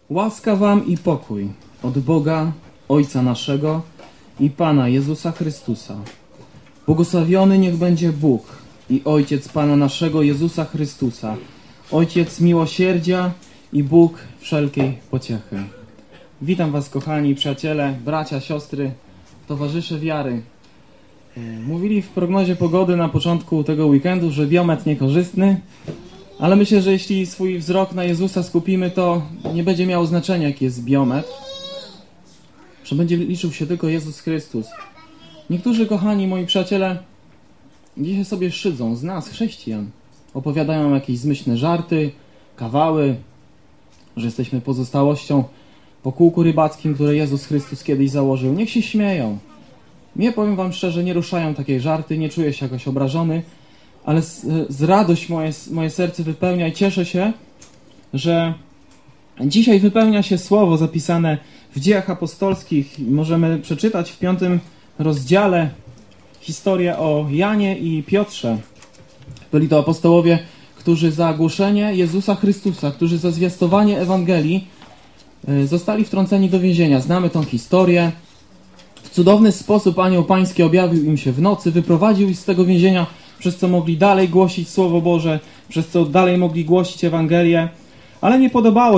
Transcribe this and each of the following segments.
Łaska wam i pokój od Boga, Ojca naszego i Pana Jezusa Chrystusa. Błogosławiony niech będzie Bóg i Ojciec Pana naszego Jezusa Chrystusa, Ojciec miłosierdzia i Bóg wszelkiej pociechy. Witam was, kochani przyjaciele, bracia, siostry, towarzysze wiary. Mówili w prognozie pogody na początku tego weekendu, że biometr niekorzystny, ale myślę, że jeśli swój wzrok na Jezusa skupimy, to nie będzie miało znaczenia, jaki jest biometr, że będzie liczył się tylko Jezus Chrystus. Niektórzy, kochani moi przyjaciele, dzisiaj sobie szydzą z nas, chrześcijan. Opowiadają jakieś zmyślne żarty, kawały, że jesteśmy pozostałością po kółku rybackim, które Jezus Chrystus kiedyś założył. Niech się śmieją. Mnie, powiem wam szczerze, nie ruszają takie żarty, nie czuję się jakoś obrażony, ale z radość moje serce wypełnia i cieszę się, że dzisiaj wypełnia się słowo zapisane w Dziejach Apostolskich. Możemy przeczytać w 5 rozdziale historię o Janie i Piotrze. Byli to apostołowie, którzy za głoszenie Jezusa Chrystusa, którzy za zwiastowanie Ewangelii zostali wtrąceni do więzienia. Znamy tą historię. W cudowny sposób Anioł Pański objawił im się w nocy, wyprowadził ich z tego więzienia, przez co mogli dalej głosić Słowo Boże, przez co dalej mogli głosić Ewangelię, ale nie podobało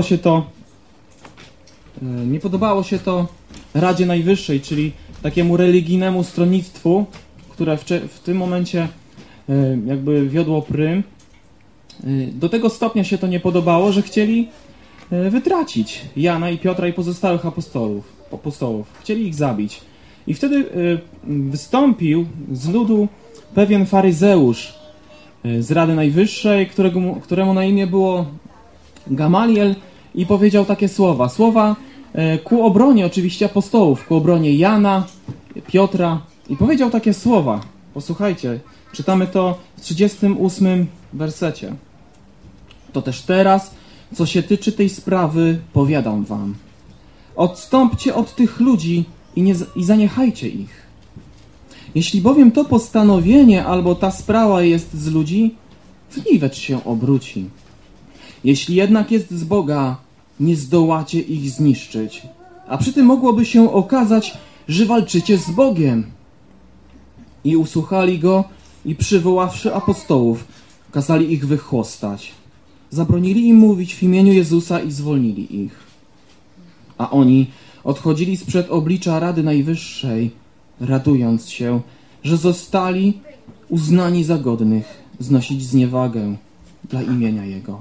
się to Radzie Najwyższej, czyli takiemu religijnemu stronnictwu, które w tym momencie jakby wiodło prym. Do tego stopnia się to nie podobało, że chcieli wytracić Jana i Piotra i pozostałych apostołów. Chcieli ich zabić. I wtedy wystąpił z ludu pewien faryzeusz z Rady Najwyższej, któremu na imię było Gamaliel, i powiedział takie słowa ku obronie oczywiście apostołów, ku obronie Jana, Piotra, i powiedział takie słowa. Posłuchajcie, czytamy to w 38 wersecie. To też teraz, co się tyczy tej sprawy, powiadam wam. Odstąpcie od tych ludzi i zaniechajcie ich. Jeśli bowiem to postanowienie albo ta sprawa jest z ludzi, w niwecz się obróci. Jeśli jednak jest z Boga, nie zdołacie ich zniszczyć. A przy tym mogłoby się okazać, że walczycie z Bogiem. I usłuchali go i przywoławszy apostołów, kazali ich wychłostać. Zabronili im mówić w imieniu Jezusa i zwolnili ich. A oni odchodzili sprzed oblicza Rady Najwyższej, radując się, że zostali uznani za godnych znosić zniewagę dla imienia Jego.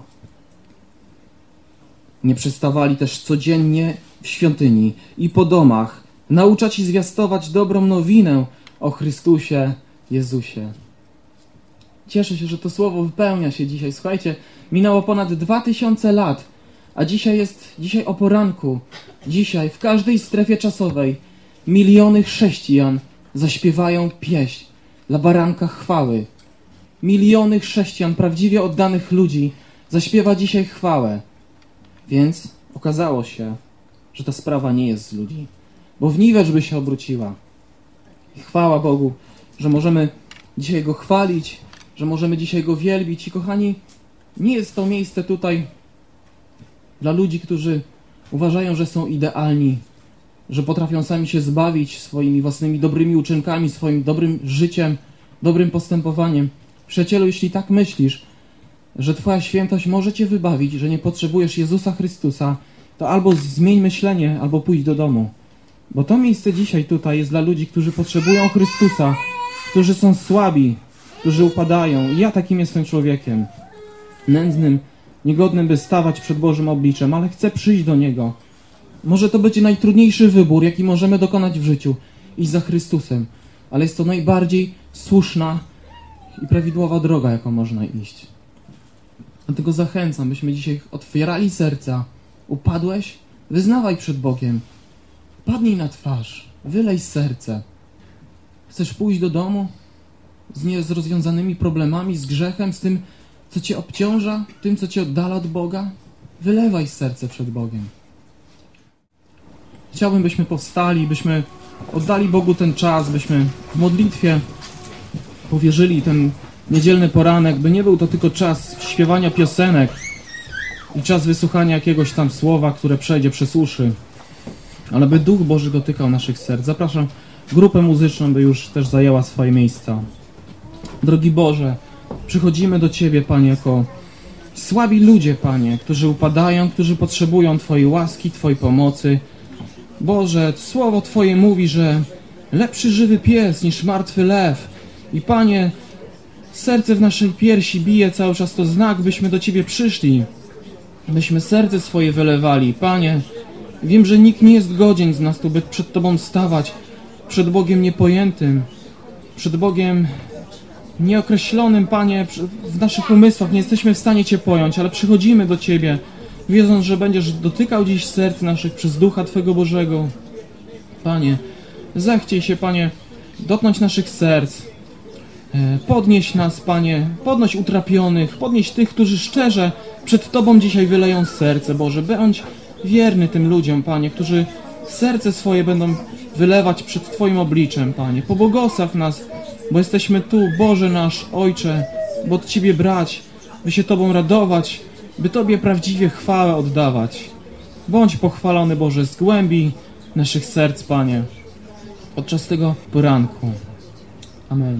Nie przestawali też codziennie w świątyni i po domach nauczać i zwiastować dobrą nowinę o Chrystusie Jezusie. Cieszę się, że to słowo wypełnia się dzisiaj. Słuchajcie, minęło ponad 2000 lat, a dzisiaj o poranku, dzisiaj w każdej strefie czasowej miliony chrześcijan zaśpiewają pieśń dla baranka chwały. Miliony chrześcijan, prawdziwie oddanych ludzi, zaśpiewa dzisiaj chwałę. Więc okazało się, że ta sprawa nie jest z ludzi, bo w niwecz by się obróciła. I chwała Bogu, że możemy dzisiaj Go chwalić, że możemy dzisiaj Go wielbić. I kochani, nie jest to miejsce tutaj dla ludzi, którzy uważają, że są idealni, że potrafią sami się zbawić swoimi własnymi dobrymi uczynkami, swoim dobrym życiem, dobrym postępowaniem. Przyjacielu, jeśli tak myślisz, że Twoja świętość może Cię wybawić, że nie potrzebujesz Jezusa Chrystusa, to albo zmień myślenie, albo pójdź do domu. Bo to miejsce dzisiaj tutaj jest dla ludzi, którzy potrzebują Chrystusa, którzy są słabi, którzy upadają. I ja takim jestem człowiekiem. Nędznym, niegodnym, by stawać przed Bożym obliczem, ale chcę przyjść do Niego. Może to będzie najtrudniejszy wybór, jaki możemy dokonać w życiu. Iść za Chrystusem. Ale jest to najbardziej słuszna i prawidłowa droga, jaką można iść. Dlatego zachęcam, byśmy dzisiaj otwierali serca. Upadłeś? Wyznawaj przed Bogiem. Padnij na twarz. Wylej serce. Chcesz pójść do domu z rozwiązanymi problemami, z grzechem, z tym, co Cię obciąża, tym, co Cię oddala od Boga? Wylewaj serce przed Bogiem. Chciałbym, byśmy powstali, byśmy oddali Bogu ten czas, byśmy w modlitwie powierzyli ten niedzielny poranek, by nie był to tylko czas śpiewania piosenek, i czas wysłuchania jakiegoś tam słowa, które przejdzie przez uszy, ale by Duch Boży dotykał naszych serc. Zapraszam grupę muzyczną, by już też zajęła swoje miejsca. Drogi Boże, przychodzimy do Ciebie, Panie, jako słabi ludzie, Panie, którzy upadają, którzy potrzebują Twojej łaski, Twojej pomocy. Boże, słowo Twoje mówi, że lepszy żywy pies niż martwy lew. I Panie, serce w naszej piersi bije cały czas to znak, byśmy do Ciebie przyszli, byśmy serce swoje wylewali. Panie, wiem, że nikt nie jest godzien z nas tu, by przed Tobą stawać, przed Bogiem niepojętym, przed Bogiem nieokreślonym, Panie, w naszych umysłach nie jesteśmy w stanie Cię pojąć, ale przychodzimy do Ciebie, wiedząc, że będziesz dotykał dziś serc naszych przez Ducha Twego Bożego. Panie, zechciej się, Panie, dotknąć naszych serc, podnieś nas, Panie, podnoś utrapionych, podnieś tych, którzy szczerze przed Tobą dzisiaj wyleją serce, Boże. Bądź wierny tym ludziom, Panie, którzy serce swoje będą wylewać przed Twoim obliczem, Panie. Pobłogosław nas, bo jesteśmy tu, Boże nasz, Ojcze, by od Ciebie brać, by się Tobą radować, by Tobie prawdziwie chwałę oddawać. Bądź pochwalony, Boże, z głębi naszych serc, Panie, podczas tego poranku. Amen.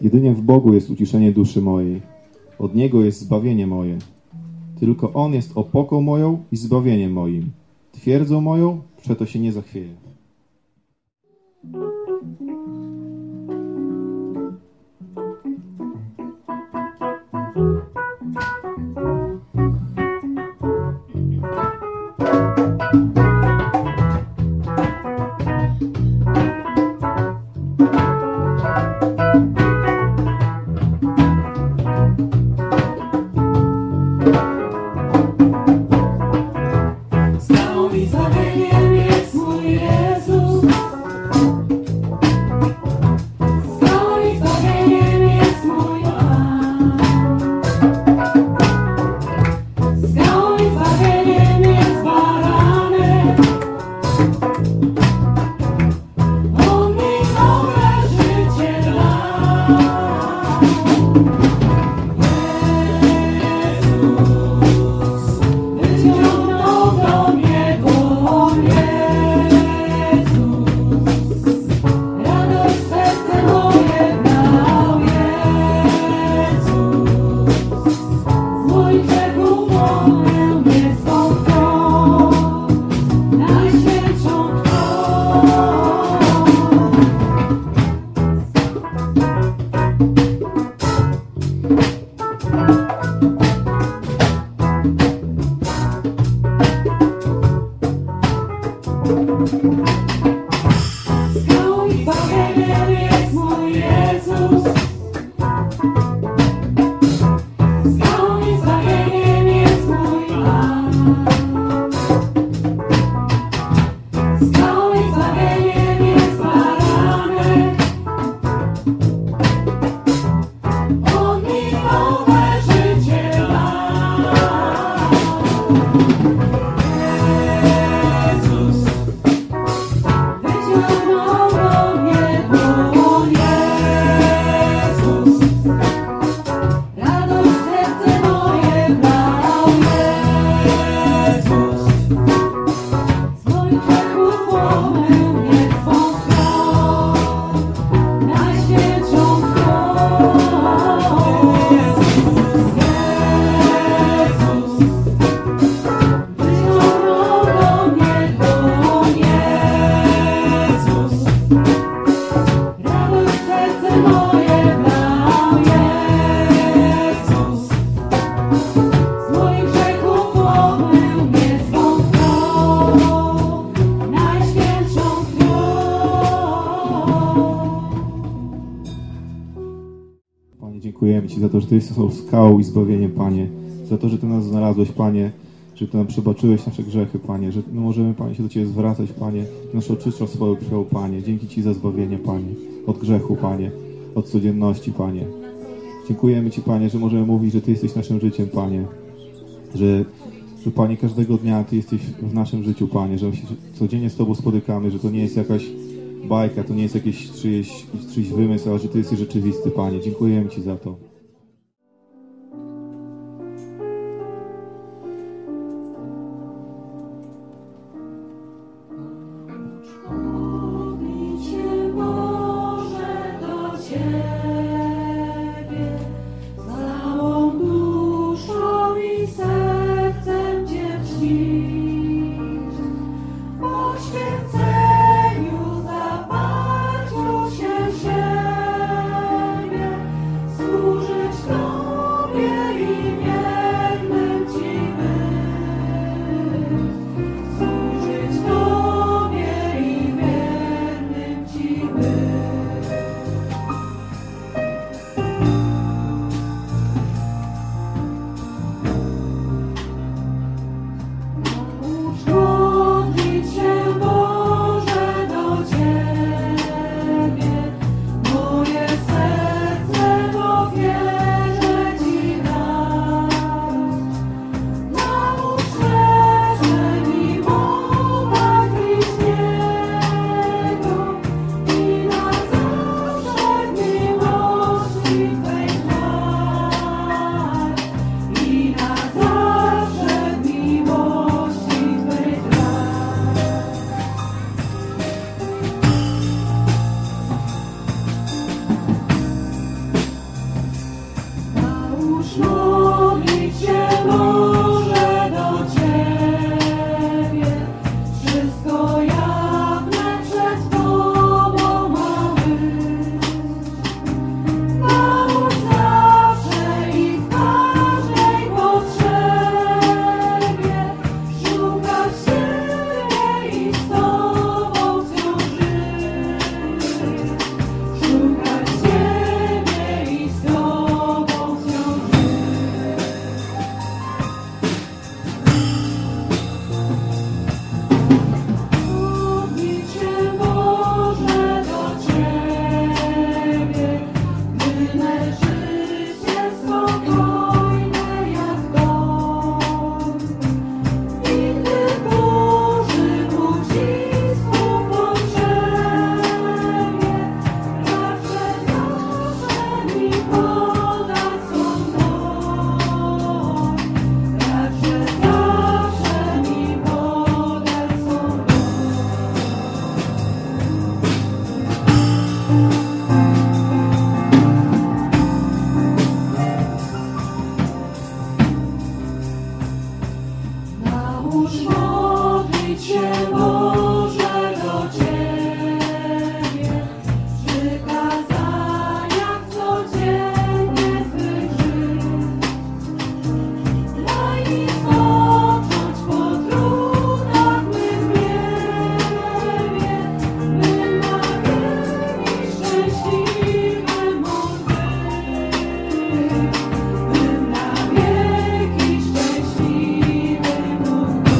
Jedynie w Bogu jest uciszenie duszy mojej. Od Niego jest zbawienie moje. Tylko On jest opoką moją i zbawieniem moim. Twierdzą moją, przeto się nie zachwieję. Dziękujemy Ci za to, że Ty jesteś skałą i zbawieniem, Panie. Za to, że Ty nas znalazłeś, Panie. Że Ty nam przebaczyłeś nasze grzechy, Panie. Że my możemy, Panie, się do Ciebie zwracać, Panie. Nasze oczyszcza swoją krwią, Panie. Dzięki Ci za zbawienie, Panie. Od grzechu, Panie. Od codzienności, Panie. Dziękujemy Ci, Panie, że możemy mówić, że Ty jesteś naszym życiem, Panie. Że Panie, każdego dnia Ty jesteś w naszym życiu, Panie. Że się codziennie z Tobą spotykamy, że to nie jest jakaś bajka, to nie jest jakiś czyjś wymysł, ale że Ty jesteś rzeczywisty, Panie. Dziękujemy Ci za to. Służy Naucz modlić się, Boże, do Ciebie, w przykazaniach codziennie swych żyć. Daj mi spocząć po trudach mych niebie, bym na wieki szczęśliwym mógł być, bym na wieki szczęśliwym mógł być.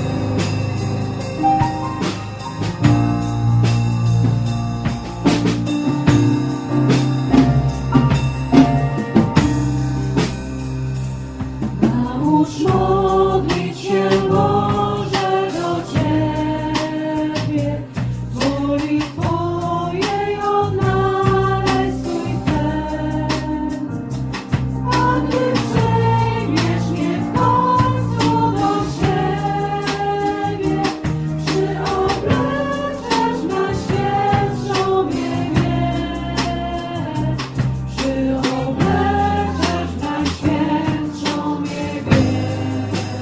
Naucz modlić się, Boże, do Ciebie, w woli Twojej odnaleźć swój cel. A Gdy przejmiesz mnie w końcu do siebie, przyobleczesz Najświętszą mnie wiec, przyobleczesz Najświętszą mnie wiec.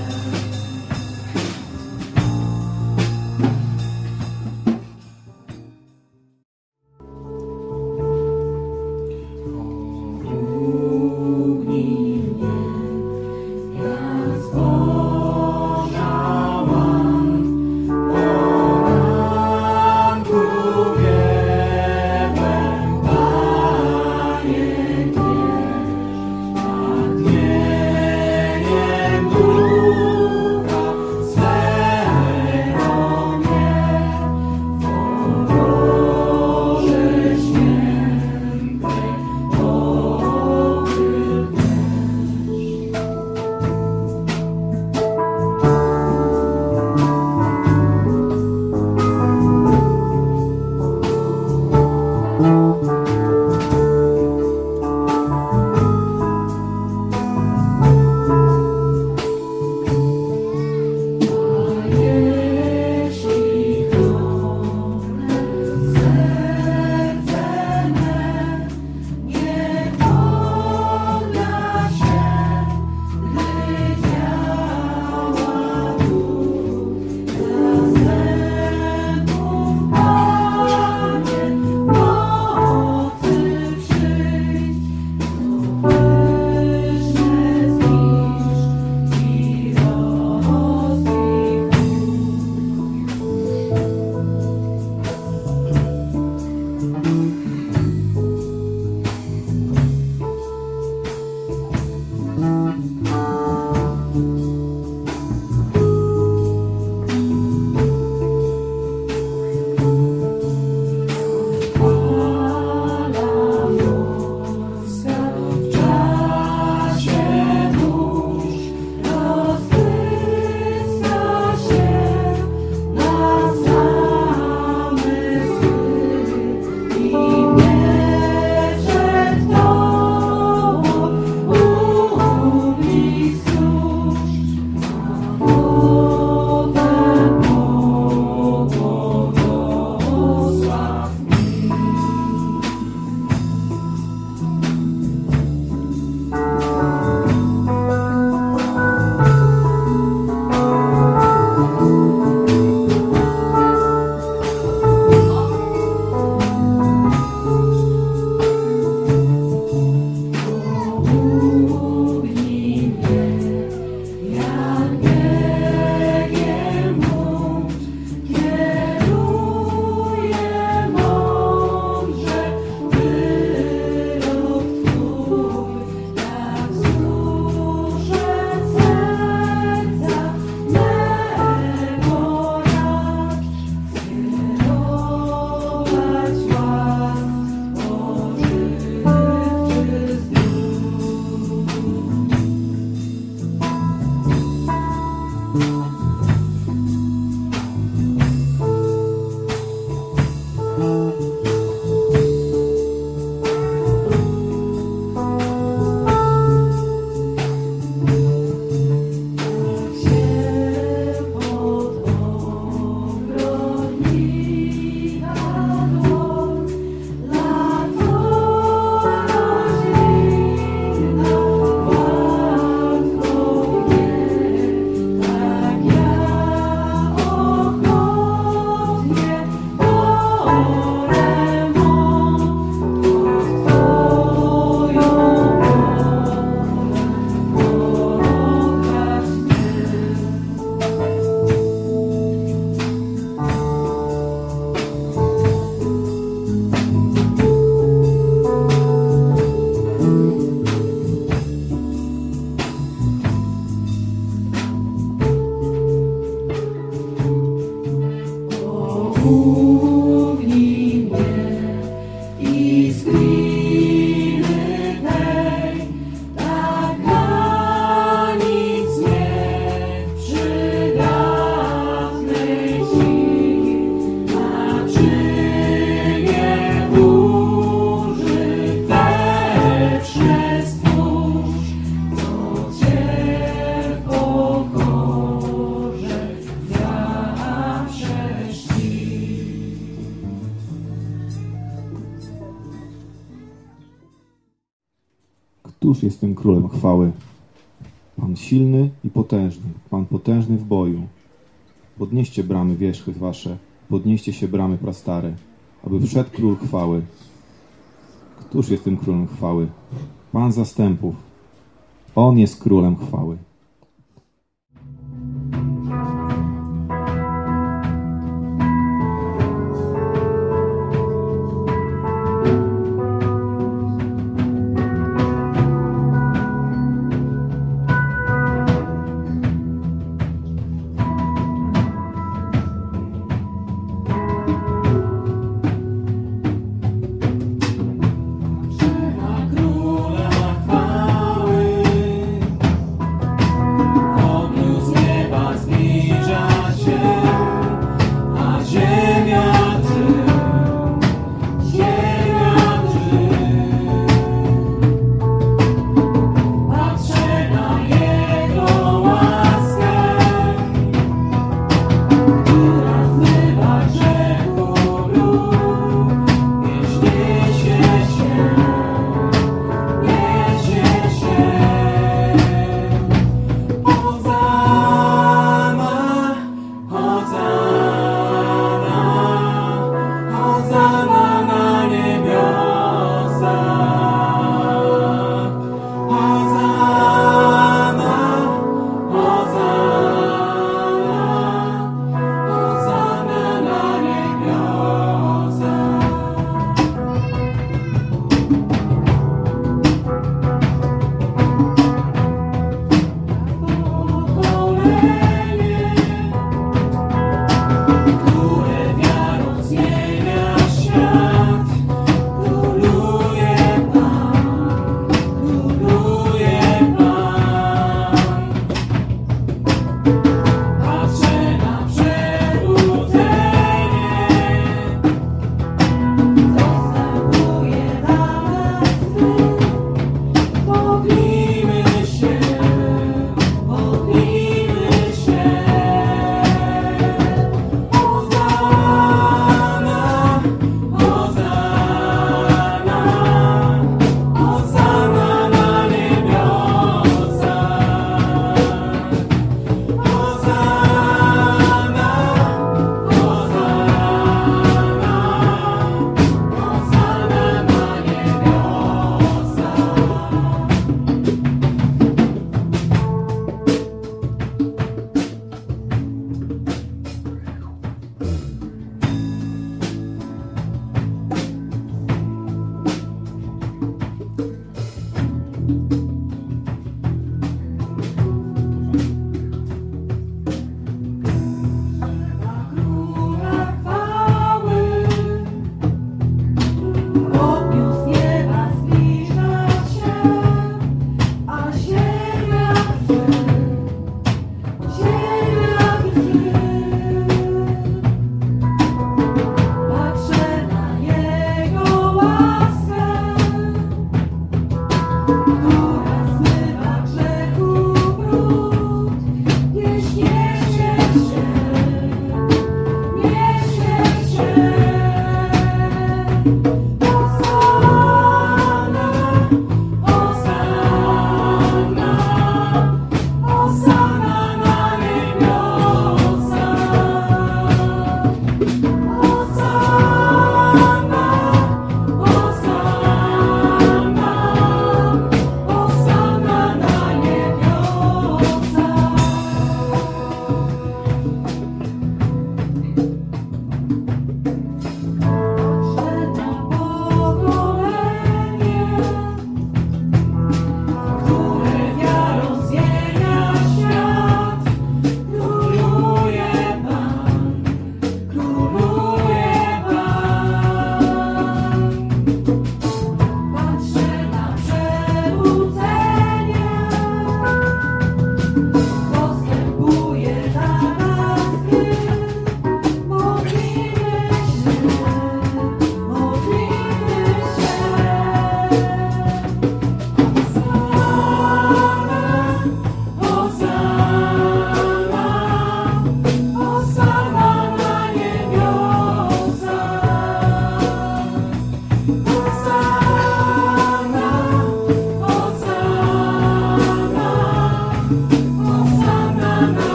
Któż jest tym królem chwały? Pan silny i potężny, Pan potężny w boju. Podnieście bramy wierzchy wasze, podnieście się bramy prastare, aby wszedł król chwały. Któż jest tym królem chwały? Pan zastępów. On jest królem chwały.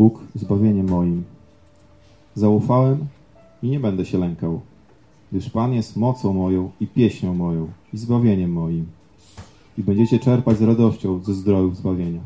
Bóg zbawieniem moim. Zaufałem i nie będę się lękał, gdyż Pan jest mocą moją i pieśnią moją i zbawieniem moim. I będziecie czerpać z radością ze zdrojów zbawienia.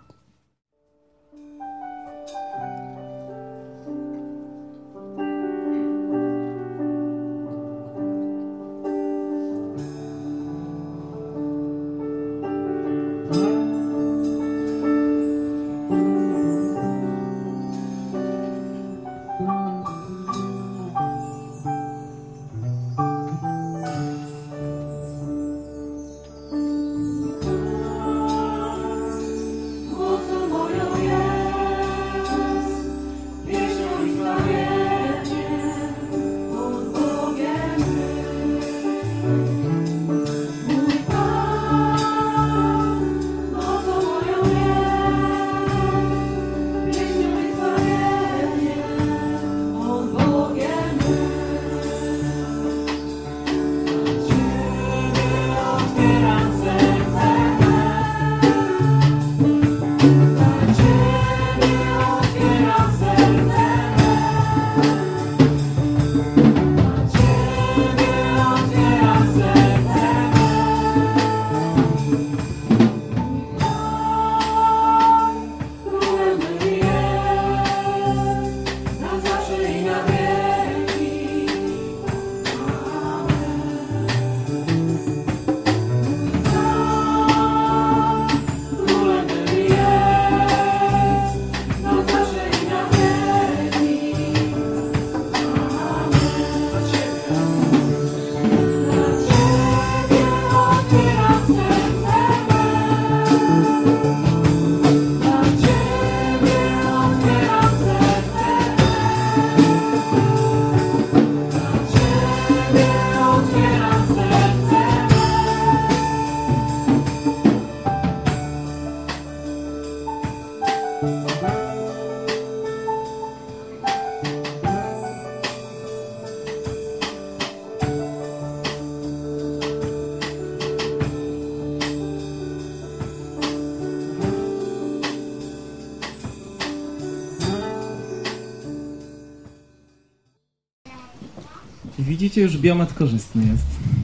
Widzicie, już biometr korzystny jest.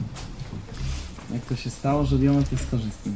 Jak to się stało, że biometr jest korzystny?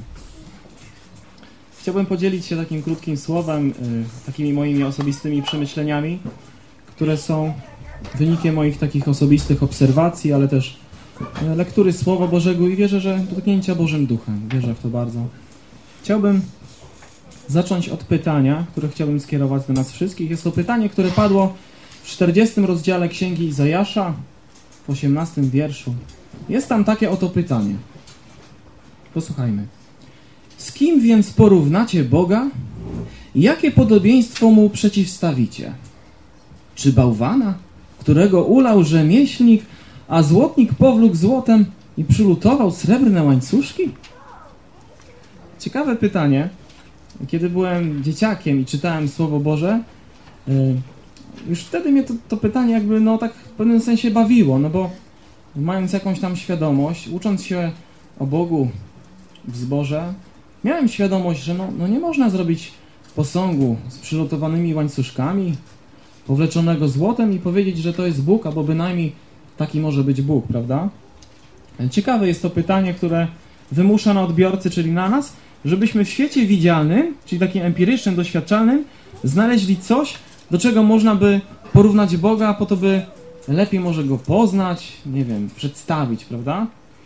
Chciałbym podzielić się takim krótkim słowem, takimi moimi osobistymi przemyśleniami, które są wynikiem moich takich osobistych obserwacji, ale też lektury Słowa Bożego i wierzę, że dotknięcia Bożym Duchem. Wierzę w to bardzo. Chciałbym zacząć od pytania, które chciałbym skierować do nas wszystkich. Jest to pytanie, które padło w 40 rozdziale Księgi Izajasza, w 18 wierszu. Jest tam takie oto pytanie. Posłuchajmy. Z kim więc porównacie Boga? Jakie podobieństwo Mu przeciwstawicie? Czy bałwana, którego ulał rzemieślnik, a złotnik powlókł złotem i przylutował srebrne łańcuszki? Ciekawe pytanie. Kiedy byłem dzieciakiem i czytałem Słowo Boże, już wtedy mnie to pytanie jakby tak w pewnym sensie bawiło, no bo mając jakąś tam świadomość, ucząc się o Bogu w zborze, miałem świadomość, że nie można zrobić posągu z przylutowanymi łańcuszkami, powleczonego złotem i powiedzieć, że to jest Bóg, albo bynajmniej taki może być Bóg, prawda? Ciekawe jest to pytanie, które wymusza na odbiorcy, czyli na nas, żebyśmy w świecie widzialnym, czyli takim empirycznym, doświadczalnym, znaleźli coś, do czego można by porównać Boga, po to by lepiej może Go poznać, nie wiem, przedstawić, prawda?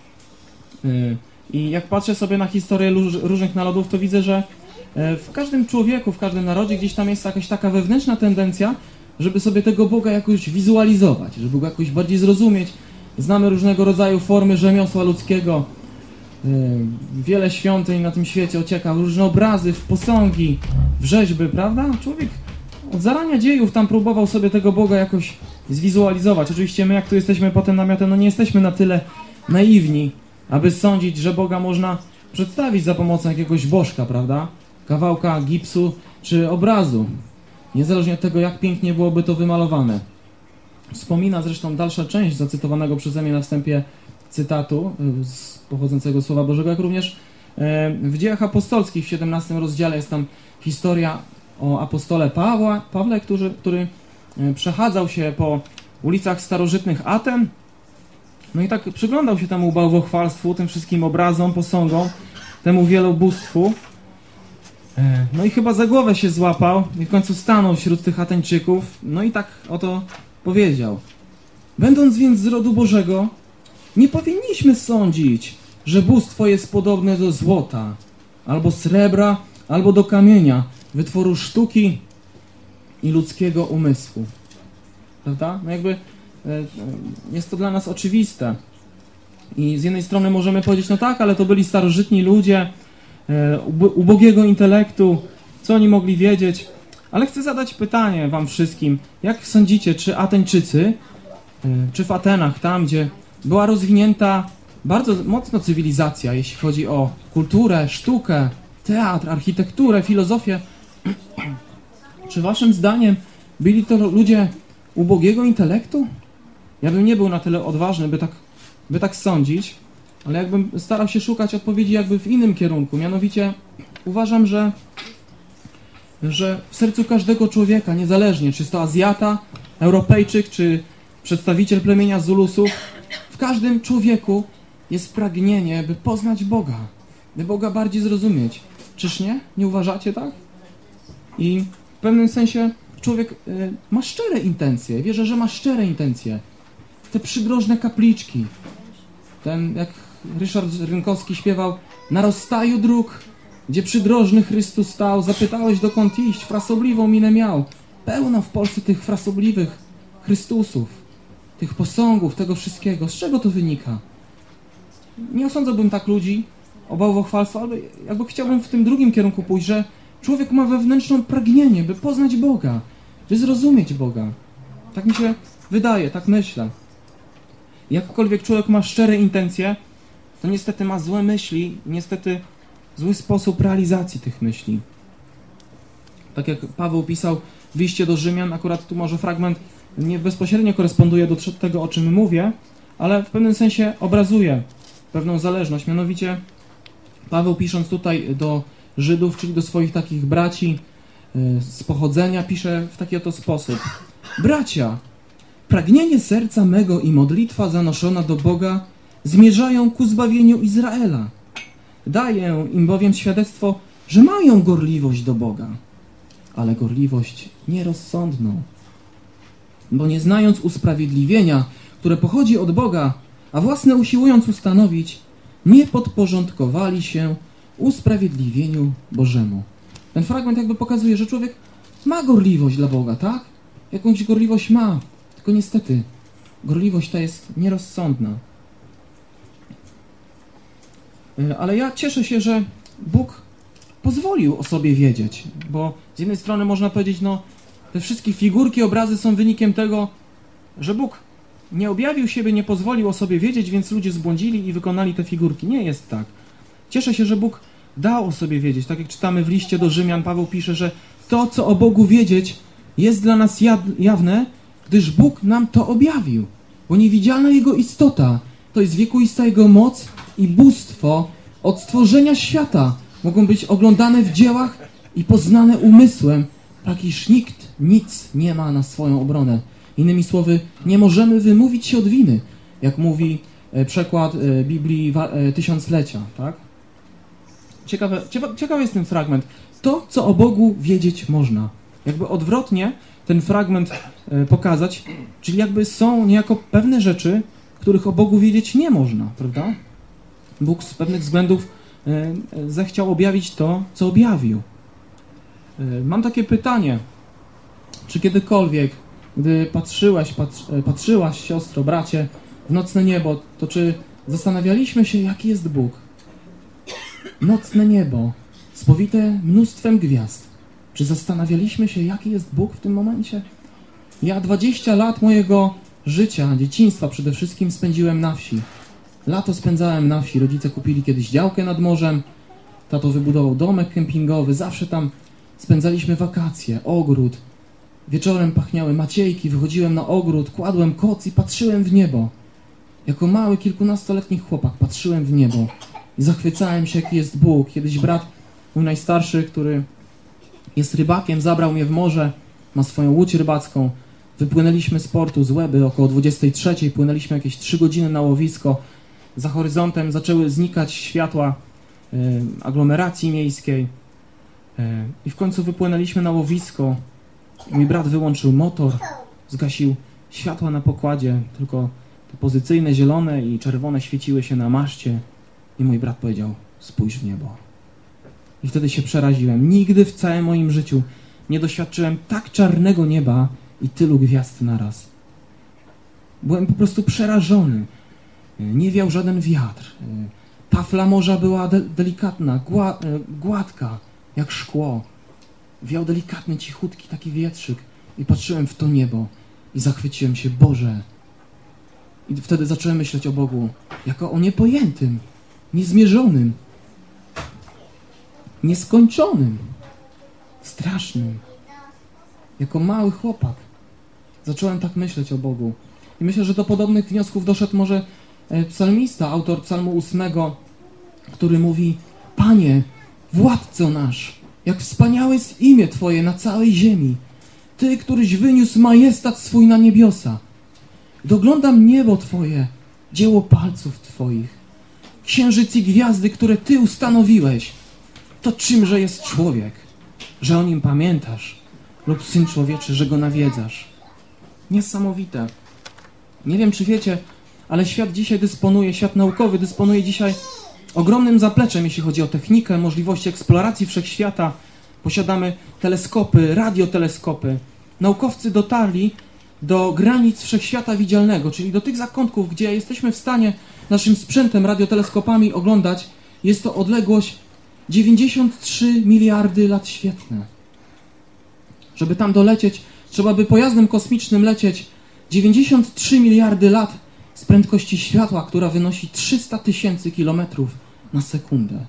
I jak patrzę sobie na historię różnych narodów, to widzę, że w każdym człowieku, w każdym narodzie gdzieś tam jest jakaś taka wewnętrzna tendencja, żeby sobie tego Boga jakoś wizualizować, żeby Go jakoś bardziej zrozumieć. Znamy różnego rodzaju formy rzemiosła ludzkiego. Wiele świątyń na tym świecie ocieka w różne obrazy, w posągi, w rzeźby, prawda? Człowiek od zarania dziejów tam próbował sobie tego Boga jakoś zwizualizować. Oczywiście my, jak tu jesteśmy pod tym namiotem, nie jesteśmy na tyle naiwni, aby sądzić, że Boga można przedstawić za pomocą jakiegoś bożka, prawda? Kawałka gipsu czy obrazu. Niezależnie od tego, jak pięknie byłoby to wymalowane. Wspomina zresztą dalsza część zacytowanego przeze mnie na wstępie cytatu z pochodzącego Słowa Bożego, jak również w Dziejach Apostolskich w 17 rozdziale jest tam historia o apostole Pawle, który przechadzał się po ulicach starożytnych Aten. No i tak przyglądał się temu bałwochwalstwu, tym wszystkim obrazom, posągom, temu wielobóstwu. No i chyba za głowę się złapał i w końcu stanął wśród tych Ateńczyków. No i tak oto powiedział: będąc więc z rodu Bożego, nie powinniśmy sądzić, że bóstwo jest podobne do złota, albo srebra, albo do kamienia, wytworu sztuki i ludzkiego umysłu. Prawda? No jakby jest to dla nas oczywiste. I z jednej strony możemy powiedzieć, no tak, ale to byli starożytni ludzie, ubogiego intelektu, co oni mogli wiedzieć? Ale chcę zadać pytanie wam wszystkim. Jak sądzicie, czy Ateńczycy, czy w Atenach, tam gdzie była rozwinięta bardzo mocno cywilizacja, jeśli chodzi o kulturę, sztukę, teatr, architekturę, filozofię, czy waszym zdaniem byli to ludzie ubogiego intelektu? Ja bym nie był na tyle odważny, by tak sądzić, ale jakbym starał się szukać odpowiedzi jakby w innym kierunku. Mianowicie uważam, że w sercu każdego człowieka, niezależnie czy to Azjata, Europejczyk, czy przedstawiciel plemienia Zulusów, w każdym człowieku jest pragnienie, by poznać Boga, by Boga bardziej zrozumieć. Czyż nie? Nie uważacie tak? I w pewnym sensie człowiek ma szczere intencje. Wierzę, że ma szczere intencje. Te przydrożne kapliczki. Ten, jak Ryszard Rynkowski śpiewał: na rozstaju dróg, gdzie przydrożny Chrystus stał, zapytałeś dokąd iść, frasobliwą minę miał. Pełno w Polsce tych frasobliwych Chrystusów, tych posągów, tego wszystkiego. Z czego to wynika? Nie osądzałbym tak ludzi o bałwochwalstwo, ale jakby chciałbym w tym drugim kierunku pójść, że człowiek ma wewnętrzne pragnienie, by poznać Boga, by zrozumieć Boga. Tak mi się wydaje, tak myślę. Jakkolwiek człowiek ma szczere intencje, to niestety ma złe myśli, niestety zły sposób realizacji tych myśli. Tak jak Paweł pisał w liście do Rzymian, akurat tu może fragment nie bezpośrednio koresponduje do tego, o czym mówię, ale w pewnym sensie obrazuje pewną zależność. Mianowicie Paweł, pisząc tutaj do Żydów, czyli do swoich takich braci z pochodzenia, pisze w taki oto sposób: bracia, pragnienie serca mego i modlitwa zanoszona do Boga zmierzają ku zbawieniu Izraela. Daję im bowiem świadectwo, że mają gorliwość do Boga, ale gorliwość nierozsądną. Bo nie znając usprawiedliwienia, które pochodzi od Boga, a własne usiłując ustanowić, nie podporządkowali się usprawiedliwieniu Bożemu. Ten fragment jakby pokazuje, że człowiek ma gorliwość dla Boga, tak? Jakąś gorliwość ma, tylko niestety gorliwość ta jest nierozsądna. Ale ja cieszę się, że Bóg pozwolił o sobie wiedzieć, bo z jednej strony można powiedzieć, no te wszystkie figurki, obrazy są wynikiem tego, że Bóg nie objawił siebie, nie pozwolił o sobie wiedzieć, więc ludzie zbłądzili i wykonali te figurki. Nie jest tak. Cieszę się, że Bóg dał o sobie wiedzieć. Tak jak czytamy w liście do Rzymian, Paweł pisze, że to, co o Bogu wiedzieć, jest dla nas jawne, gdyż Bóg nam to objawił. Bo niewidzialna Jego istota, to jest wiekuista Jego moc i bóstwo od stworzenia świata mogą być oglądane w dziełach i poznane umysłem, tak iż nikt nic nie ma na swoją obronę. Innymi słowy, nie możemy wymówić się od winy, jak mówi przekład Biblii Tysiąclecia, tak? Ciekawy jest ten fragment. To, co o Bogu wiedzieć można. Jakby odwrotnie ten fragment pokazać, czyli jakby są niejako pewne rzeczy, których o Bogu wiedzieć nie można, prawda? Bóg z pewnych względów zechciał objawić to, co objawił. Mam takie pytanie. Czy kiedykolwiek, gdy patrzyłaś, siostro, bracie, w nocne niebo, to czy zastanawialiśmy się, jaki jest Bóg? Nocne niebo, spowite mnóstwem gwiazd. Czy zastanawialiśmy się, jaki jest Bóg w tym momencie? Ja 20 lat mojego życia, dzieciństwa przede wszystkim spędziłem na wsi. Lato spędzałem na wsi. Rodzice kupili kiedyś działkę nad morzem. Tato wybudował domek kempingowy. Zawsze tam spędzaliśmy wakacje, ogród. Wieczorem pachniały maciejki. Wychodziłem na ogród, kładłem koc i patrzyłem w niebo. Jako mały, kilkunastoletni chłopak patrzyłem w niebo i zachwycałem się, jaki jest Bóg. Kiedyś brat, mój najstarszy, który Jest rybakiem, zabrał mnie w morze, ma swoją łódź rybacką. Wypłynęliśmy z portu z Łeby około 23:00, płynęliśmy jakieś 3 godziny na łowisko. Za horyzontem zaczęły znikać światła aglomeracji miejskiej. I w końcu wypłynęliśmy na łowisko. Mój brat wyłączył motor, zgasił światła na pokładzie, tylko te pozycyjne zielone i czerwone świeciły się na maszcie. I mój brat powiedział: spójrz w niebo. I wtedy się przeraziłem. Nigdy w całym moim życiu nie doświadczyłem tak czarnego nieba i tylu gwiazd naraz. Byłem po prostu przerażony. Nie wiał żaden wiatr. Tafla morza była delikatna, gładka, jak szkło. Wiał delikatny, cichutki taki wietrzyk. I patrzyłem w to niebo i zachwyciłem się: Boże. I wtedy zacząłem myśleć o Bogu jako o niepojętym, niezmierzonym, nieskończonym, strasznym. Jako mały chłopak zacząłem tak myśleć o Bogu. I myślę, że do podobnych wniosków doszedł może psalmista, autor psalmu 8, który mówi: Panie, władco nasz, jak wspaniałe jest imię Twoje na całej ziemi. Ty, któryś wyniósł majestat swój na niebiosa. Doglądam niebo Twoje, dzieło palców Twoich. Księżyc i gwiazdy, które Ty ustanowiłeś. To czymże jest człowiek, że o nim pamiętasz, lub Syn Człowieczy, że go nawiedzasz. Niesamowite. Nie wiem, czy wiecie, ale świat dzisiaj świat naukowy dysponuje dzisiaj ogromnym zapleczem, jeśli chodzi o technikę, możliwości eksploracji wszechświata. Posiadamy teleskopy, radioteleskopy. Naukowcy dotarli do granic wszechświata widzialnego, czyli do tych zakątków, gdzie jesteśmy w stanie naszym sprzętem, radioteleskopami oglądać. Jest to odległość 93 miliardy lat świetlne. Żeby tam dolecieć, trzeba by pojazdem kosmicznym lecieć 93 miliardy lat z prędkości światła, która wynosi 300 000 kilometrów na sekundę.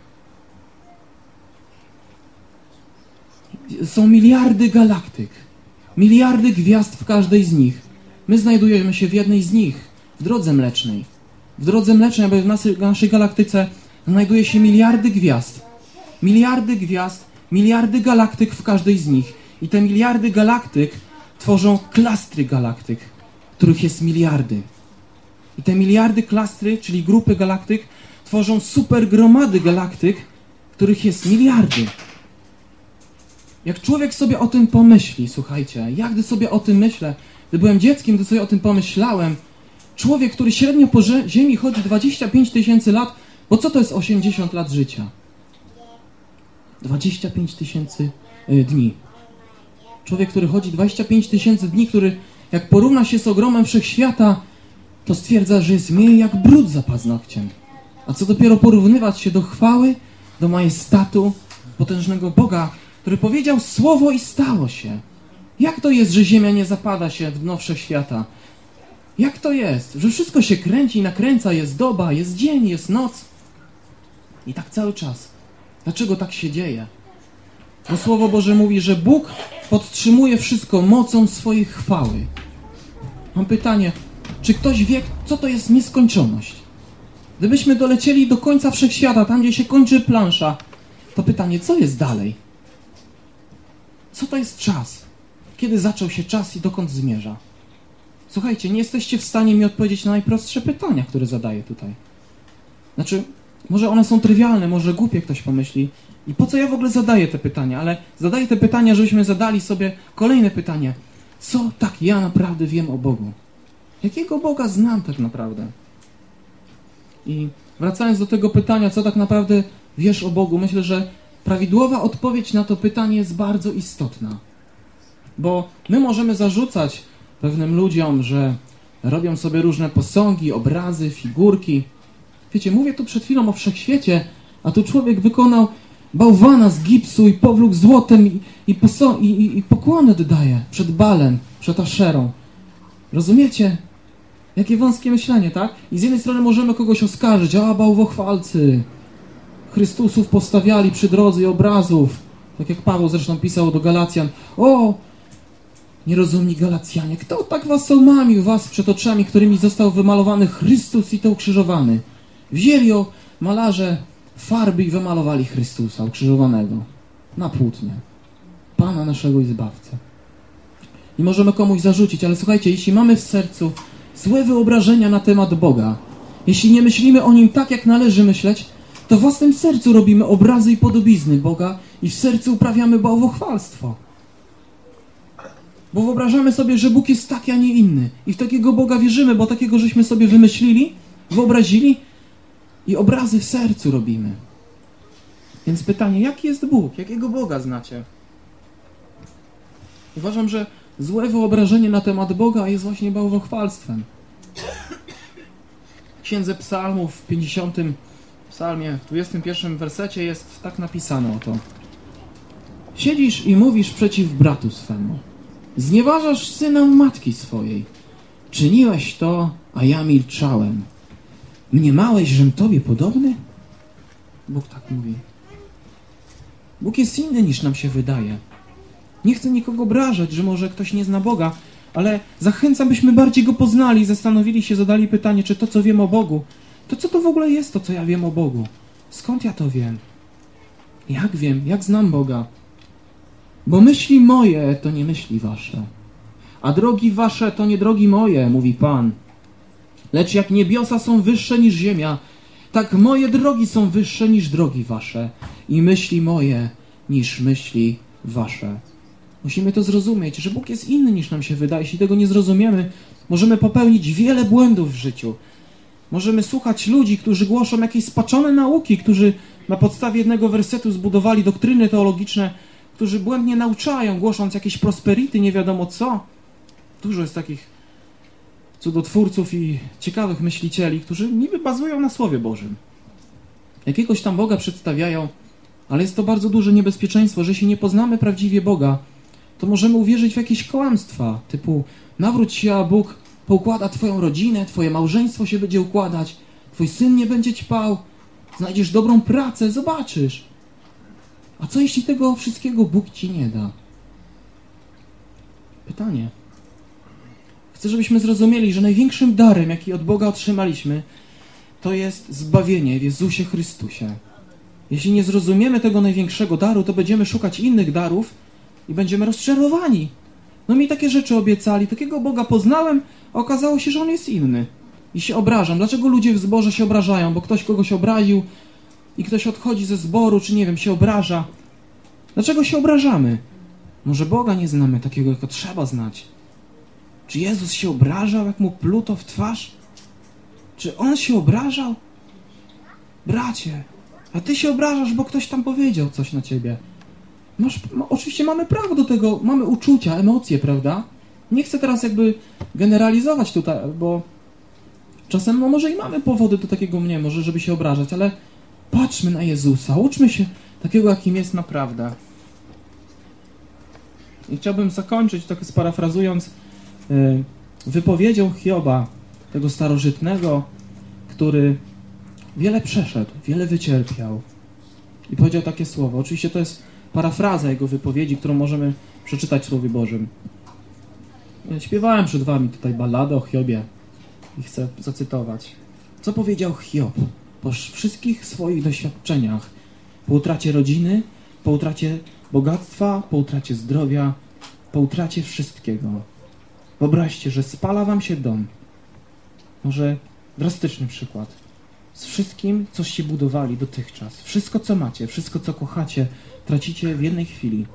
Są miliardy galaktyk, miliardy gwiazd w każdej z nich. My znajdujemy się w jednej z nich, w Drodze Mlecznej. W Drodze Mlecznej, aby w naszej galaktyce znajduje się miliardy gwiazd, miliardy galaktyk w każdej z nich. I te miliardy galaktyk tworzą klastry galaktyk, których jest miliardy. I te miliardy klastry, czyli grupy galaktyk, tworzą supergromady galaktyk, których jest miliardy. Jak człowiek sobie o tym pomyśli, słuchajcie, ja gdy sobie o tym myślę, gdy byłem dzieckiem, gdy sobie o tym pomyślałem, człowiek, który średnio po Ziemi chodzi 25 000 lat, bo co to jest 80 lat życia? 25 000 dni. Człowiek, który chodzi 25 000 dni, który jak porówna się z ogromem wszechświata, to stwierdza, że jest mniej jak brud za paznokciem. A co dopiero porównywać się do chwały, do majestatu potężnego Boga, który powiedział słowo i stało się. Jak to jest, że ziemia nie zapada się w dno wszechświata? Jak to jest, że wszystko się kręci i nakręca, jest doba, jest dzień, jest noc? I tak cały czas. Dlaczego tak się dzieje? Bo Słowo Boże mówi, że Bóg podtrzymuje wszystko mocą swojej chwały. Mam pytanie, czy ktoś wie, co to jest nieskończoność? Gdybyśmy dolecieli do końca wszechświata, tam gdzie się kończy plansza, to pytanie, co jest dalej? Co to jest czas? Kiedy zaczął się czas i dokąd zmierza? Słuchajcie, nie jesteście w stanie mi odpowiedzieć na najprostsze pytania, które zadaję tutaj. Znaczy, może one są trywialne, może głupie ktoś pomyśli. I po co ja w ogóle zadaję te pytania? Ale zadaję te pytania, żebyśmy zadali sobie kolejne pytanie. Co tak ja naprawdę wiem o Bogu? Jakiego Boga znam tak naprawdę? I wracając do tego pytania, co tak naprawdę wiesz o Bogu, myślę, że prawidłowa odpowiedź na to pytanie jest bardzo istotna. Bo my możemy zarzucać pewnym ludziom, że robią sobie różne posągi, obrazy, figurki. Wiecie, mówię tu przed chwilą o wszechświecie, a tu człowiek wykonał bałwana z gipsu i powlókł złotem i pokłony oddaje przed Balem, przed Aszerą. Rozumiecie? Jakie wąskie myślenie, tak? I z jednej strony możemy kogoś oskarżyć, a bałwochwalcy, Chrystusów postawiali przy drodze obrazów, tak jak Paweł zresztą pisał do Galacjan. O, nierozumni Galacjanie, kto tak was omamił, was przed oczami, którymi został wymalowany Chrystus i to ukrzyżowany? Wzięli malarze farby i wymalowali Chrystusa ukrzyżowanego na płótnie. Pana naszego i Zbawcę. I możemy komuś zarzucić, ale słuchajcie, jeśli mamy w sercu złe wyobrażenia na temat Boga, jeśli nie myślimy o Nim tak, jak należy myśleć, to w własnym sercu robimy obrazy i podobizny Boga i w sercu uprawiamy bałwochwalstwo. Bo wyobrażamy sobie, że Bóg jest taki, a nie inny. I w takiego Boga wierzymy, bo takiego żeśmy sobie wymyślili, wyobrazili i obrazy w sercu robimy. Więc pytanie, jaki jest Bóg? Jakiego Boga znacie? Uważam, że złe wyobrażenie na temat Boga jest właśnie bałwochwalstwem. W Księdze Psalmów, w 50. psalmie, w 21 wersecie jest tak napisane oto. Siedzisz i mówisz przeciw bratu swemu. Znieważasz syna matki swojej. Czyniłeś to, a ja milczałem. Mniemałeś, żem tobie podobny? Bóg tak mówi. Bóg jest inny niż nam się wydaje. Nie chcę nikogo obrażać, że może ktoś nie zna Boga, ale zachęcam, byśmy bardziej Go poznali, zastanowili się, zadali pytanie, czy to, co wiem o Bogu, to co to w ogóle jest to, co ja wiem o Bogu? Skąd ja to wiem? Jak wiem? Jak znam Boga? Bo myśli moje to nie myśli wasze, a drogi wasze to nie drogi moje, mówi Pan. Lecz jak niebiosa są wyższe niż ziemia, tak moje drogi są wyższe niż drogi wasze i myśli moje niż myśli wasze. Musimy to zrozumieć, że Bóg jest inny niż nam się wydaje. Jeśli tego nie zrozumiemy, możemy popełnić wiele błędów w życiu. Możemy słuchać ludzi, którzy głoszą jakieś spaczone nauki, którzy na podstawie jednego wersetu zbudowali doktryny teologiczne, którzy błędnie nauczają, głosząc jakieś prosperity, nie wiadomo co. Dużo jest takich cudotwórców i ciekawych myślicieli, którzy niby bazują na Słowie Bożym. Jakiegoś tam Boga przedstawiają, ale jest to bardzo duże niebezpieczeństwo, że jeśli nie poznamy prawdziwie Boga, to możemy uwierzyć w jakieś kłamstwa, typu nawróć się, a Bóg poukłada twoją rodzinę, twoje małżeństwo się będzie układać, twój syn nie będzie ćpał, znajdziesz dobrą pracę, zobaczysz. A co jeśli tego wszystkiego Bóg ci nie da? Pytanie. Chcę, żebyśmy zrozumieli, że największym darem, jaki od Boga otrzymaliśmy, to jest zbawienie w Jezusie Chrystusie. Jeśli nie zrozumiemy tego największego daru, to będziemy szukać innych darów i będziemy rozczarowani. No mi takie rzeczy obiecali, takiego Boga poznałem, a okazało się, że On jest inny. I się obrażam. Dlaczego ludzie w zborze się obrażają? Bo ktoś kogoś obraził i ktoś odchodzi ze zboru, czy nie wiem, się obraża. Dlaczego się obrażamy? Może Boga nie znamy takiego, jak trzeba znać. Czy Jezus się obrażał, jak Mu pluto w twarz? Czy On się obrażał? Bracie, a ty się obrażasz, bo ktoś tam powiedział coś na ciebie. Oczywiście mamy prawo do tego, mamy uczucia, emocje, prawda? Nie chcę teraz jakby generalizować tutaj, bo czasem może i mamy powody do takiego mnie, może żeby się obrażać, ale patrzmy na Jezusa, uczmy się takiego, jakim jest naprawdę. I chciałbym zakończyć, tak sparafrazując, wypowiedzią Hioba, tego starożytnego, który wiele przeszedł, wiele wycierpiał i powiedział takie słowo. Oczywiście to jest parafraza jego wypowiedzi, którą możemy przeczytać w Słowie Bożym. Śpiewałem przed wami tutaj balladę o Hiobie i chcę zacytować. Co powiedział Hiob po wszystkich swoich doświadczeniach, po utracie rodziny, po utracie bogactwa, po utracie zdrowia, po utracie wszystkiego. Wyobraźcie, że spala wam się dom. Może drastyczny przykład. Z wszystkim, coście budowali dotychczas. Wszystko, co macie, wszystko, co kochacie, tracicie w jednej chwili.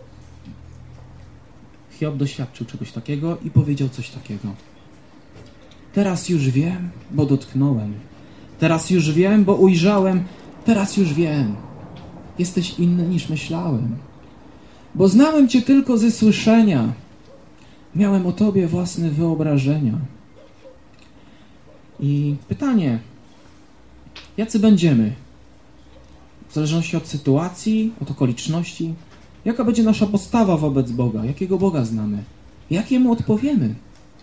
Hiob doświadczył czegoś takiego i powiedział coś takiego. Teraz już wiem, bo dotknąłem. Teraz już wiem, bo ujrzałem. Teraz już wiem. Jesteś inny niż myślałem. Bo znałem Cię tylko ze słyszenia. Miałem o Tobie własne wyobrażenia. I pytanie, jacy będziemy? W zależności od sytuacji, od okoliczności. Jaka będzie nasza postawa wobec Boga? Jakiego Boga znamy? Jak Jemu odpowiemy?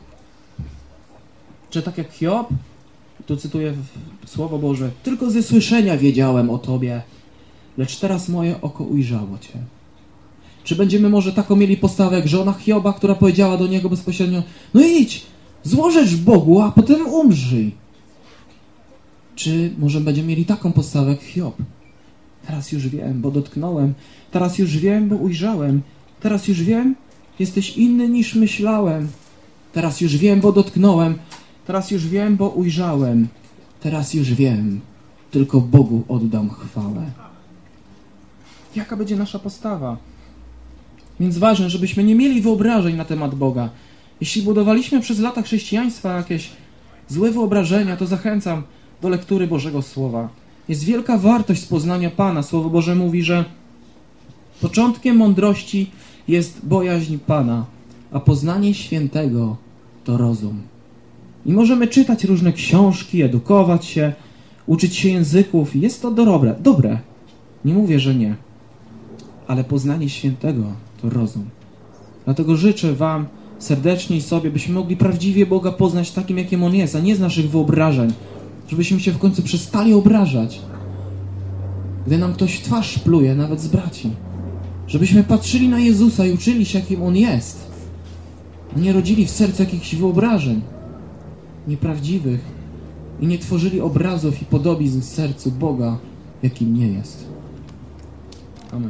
Czy tak jak Hiob, tu cytuję Słowo Boże, tylko ze słyszenia wiedziałem o Tobie, lecz teraz moje oko ujrzało Cię. Czy będziemy może taką mieli postawę jak żona Hioba, która powiedziała do niego bezpośrednio, no idź, złożesz Bogu, a potem umrzyj. Czy może będziemy mieli taką postawę jak Hiob? Teraz już wiem, bo dotknąłem. Teraz już wiem, bo ujrzałem. Teraz już wiem, jesteś inny niż myślałem. Teraz już wiem, bo dotknąłem. Teraz już wiem, bo ujrzałem. Teraz już wiem, tylko Bogu oddam chwałę. Jaka będzie nasza postawa? Więc ważne, żebyśmy nie mieli wyobrażeń na temat Boga. Jeśli budowaliśmy przez lata chrześcijaństwa jakieś złe wyobrażenia, to zachęcam do lektury Bożego Słowa. Jest wielka wartość z poznania Pana. Słowo Boże mówi, że początkiem mądrości jest bojaźń Pana, a poznanie świętego to rozum. I możemy czytać różne książki, edukować się, uczyć się języków. Jest to dobre. Nie mówię, że nie. Ale poznanie świętego to rozum. Dlatego życzę wam serdecznie i sobie, byśmy mogli prawdziwie Boga poznać takim, jakim On jest, a nie z naszych wyobrażeń. Żebyśmy się w końcu przestali obrażać, gdy nam ktoś w twarz pluje, nawet z braci. Żebyśmy patrzyli na Jezusa i uczyli się, jakim On jest, a nie rodzili w sercu jakichś wyobrażeń nieprawdziwych i nie tworzyli obrazów i podobizn w sercu Boga, jakim nie jest. Amen.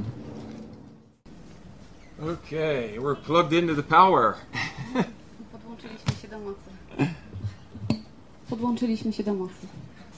Okay, we're plugged into the power. Podłączyliśmy się do mocy. Podłączyliśmy się do mocy.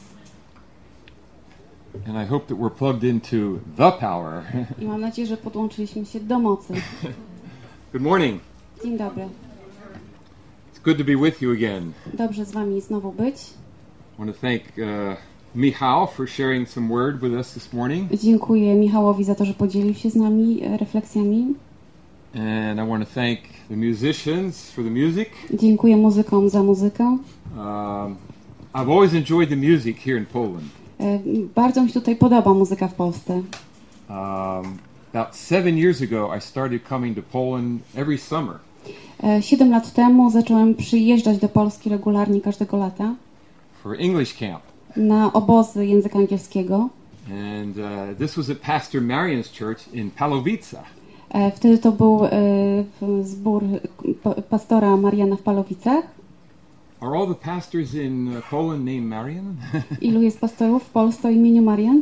And I hope that we're plugged into the power. I mam nadzieję, że podłączyliśmy się do mocy. Good morning. Dzień dobry. It's good to be with you again. Dobrze z wami znowu być. I want to thank Michał for sharing some word with us this morning. Dziękuję Michałowi za to, że podzielił się z nami refleksjami. And I want to thank the musicians for the music. Dziękuję muzykom za muzykę. I've always enjoyed the music here in Poland. Bardzo mi się tutaj podoba muzyka w Polsce. About 7 years ago, I started coming to Poland every summer. 7 lat temu zacząłem przyjeżdżać do Polski regularnie każdego lata For English camp. na obozy języka angielskiego. And this was at Pastor Marian's church in Palowice. Wtedy to był zbór pastora Mariana w Palowicach. Are all the pastors in Poland named Marian? Ilu jest pastorów w Polsce o imieniu Marian?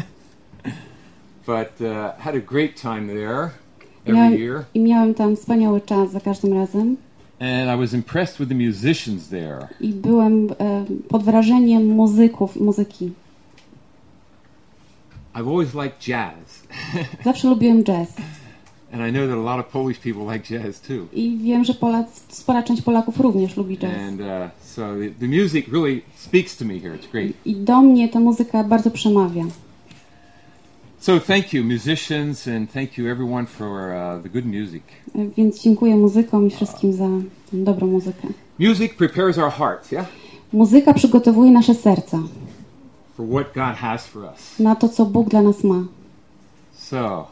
But had a great time there every year. I miałem tam wspaniały czas za każdym razem. And I was impressed with the musicians there. I byłem pod wrażeniem muzyków i muzyki. I've always liked jazz. Zawsze lubiłem jazz. And I know that a lot of Polish people like jazz too. I wiem, że spora część Polaków również lubi jazz. And so the music really speaks to me here. It's great. I do mnie ta muzyka bardzo przemawia. So thank you, musicians, and thank you everyone for the good music. Więc dziękuję muzykom i wszystkim za tę dobrą muzykę. Music prepares our hearts, yeah? Muzyka przygotowuje nasze serca For what God has for us. na to, co Bóg dla nas ma. So,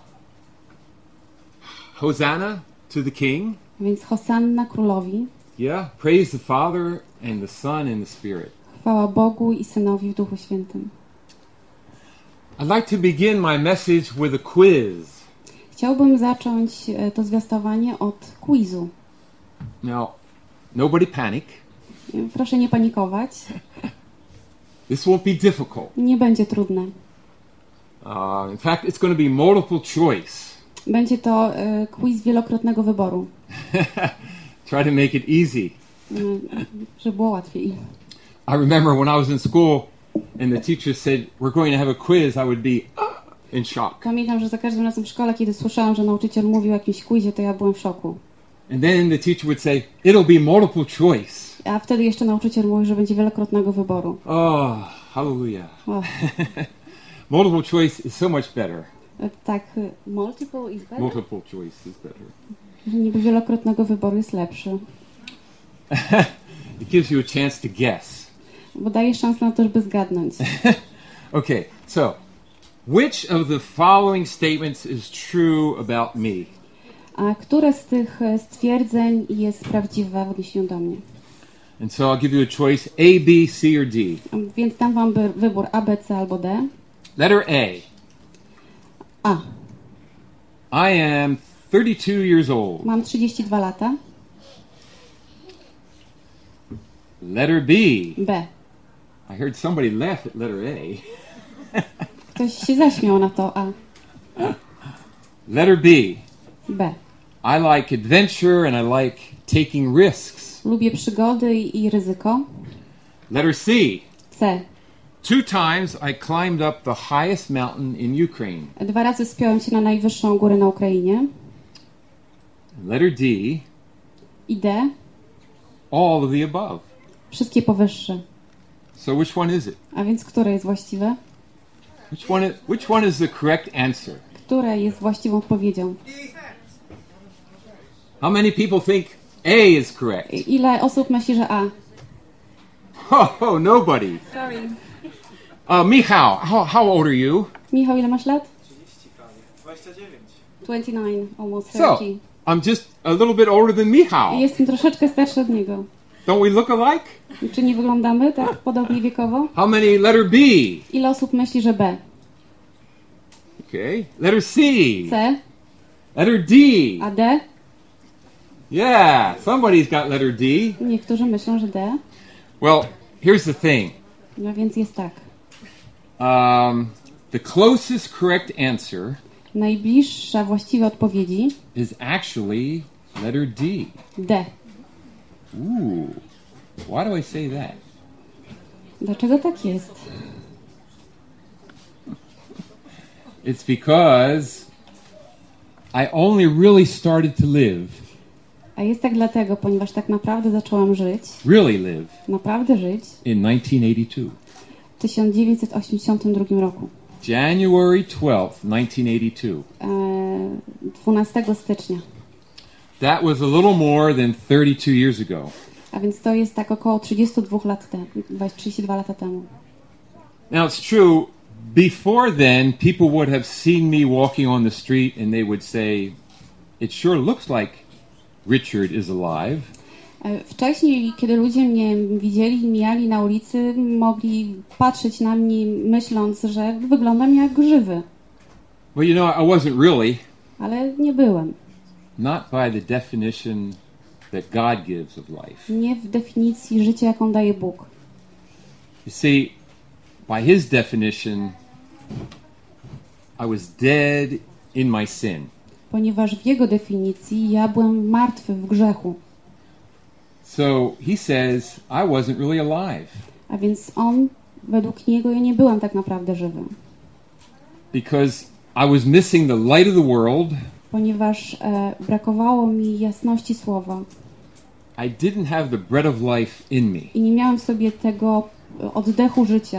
Hosanna to the King. Więc hosanna królowi, Yeah, praise the Father and the Son and the Spirit. chwała Bogu i Synowi w Duchu Świętym. I'd like to begin my message with a quiz. Chciałbym zacząć to zwiastowanie od quizu. Now, nobody panic. Proszę nie panikować. This won't be difficult. Nie będzie trudne. In fact, it's going to be multiple choice. Będzie to quiz wielokrotnego wyboru, Try to make it easy. żeby było łatwiej. I remember when I was in school and the teacher said, we're going to have a quiz, I would be in shock. Pamiętam, że za każdym razem w szkole, kiedy słyszałam, że nauczyciel mówił o jakimś quizie, to ja byłem w szoku. And then the teacher would say, it'll be multiple choice. A wtedy jeszcze nauczyciel mówił, że będzie wielokrotnego wyboru. Oh, hallelujah. O, Multiple choice is so much better. tak, multiple is better? Multiple choice is better. Że niby wielokrotnego wyboru jest lepszy. It gives you a chance to guess. Bo daje szansę na to, żeby zgadnąć. Okay, so which of the following statements is true about me? A które z tych stwierdzeń jest prawdziwe w odniesieniu do mnie? And so I'll give you a choice A, B, C, or D. Więc dam wam wybór A, B, C albo D. Letter A. A. I am 32 years old. Mam 32 lata. Letter B. B. I heard somebody laugh at letter A. Ktoś się zaśmiał na to A. Letter B. B. I like adventure and I like taking risks. Lubię przygody i ryzyko. Letter C. C. 2 times I climbed up the highest mountain in Ukraine. 2 razy wspiąłem się na najwyższą górę na Ukrainie. Letter D. I D. All of the above. Wszystkie powyższe. So which one is it? A więc które jest właściwe? Which one is the correct answer? Które jest właściwą odpowiedzią? How many people think A is correct? Ile osób myśli, że A? Oh, nobody. Sorry. Michał, how old are you? Michał, ile masz lat? 29, almost 30. So, I'm just a little bit older than Michał. Jestem troszeczkę starszy od niego. Don't we look alike? Czy nie wyglądamy tak podobnie wiekowo? How many? Letter B. Ile osób myśli, że B? Okay. Letter C. C? Letter D. A D? Yeah, somebody's got letter D. Niektórzy myślą, że D. Well, here's the thing. No więc jest tak. The closest correct answer Najbliższa właściwa odpowiedzi is actually letter D. D. Ooh. Why do I say that? Dlaczego tak jest? It's because I only really started to live, A jest tak dlatego, ponieważ tak naprawdę zacząłem żyć, really live, naprawdę żyć in 1982. w 1982 roku. January 12th, 1982. 12 stycznia. That was a little more than 32 years ago. A więc to jest tak około 32 lat temu, 32 lata temu. Now it's true, before then, people would have seen me walking on the street and they would say, it sure looks like Richard is alive. Wcześniej, kiedy ludzie mnie widzieli i mijali na ulicy, mogli patrzeć na mnie myśląc, że wyglądam jak żywy. Well, you know, I wasn't really, Ale nie byłem. not by the definition that God gives of life. Nie w definicji życia, jaką daje Bóg. You see, by his definition, I was dead in my sin. Ponieważ w jego definicji ja byłem martwy w grzechu. So he says, I wasn't really alive A więc on, według niego, ja nie byłem tak naprawdę żywy. because I was missing the light of the world. Ponieważ brakowało mi jasności słowa I didn't have the bread of life in me. i nie miałem w sobie tego oddechu życia.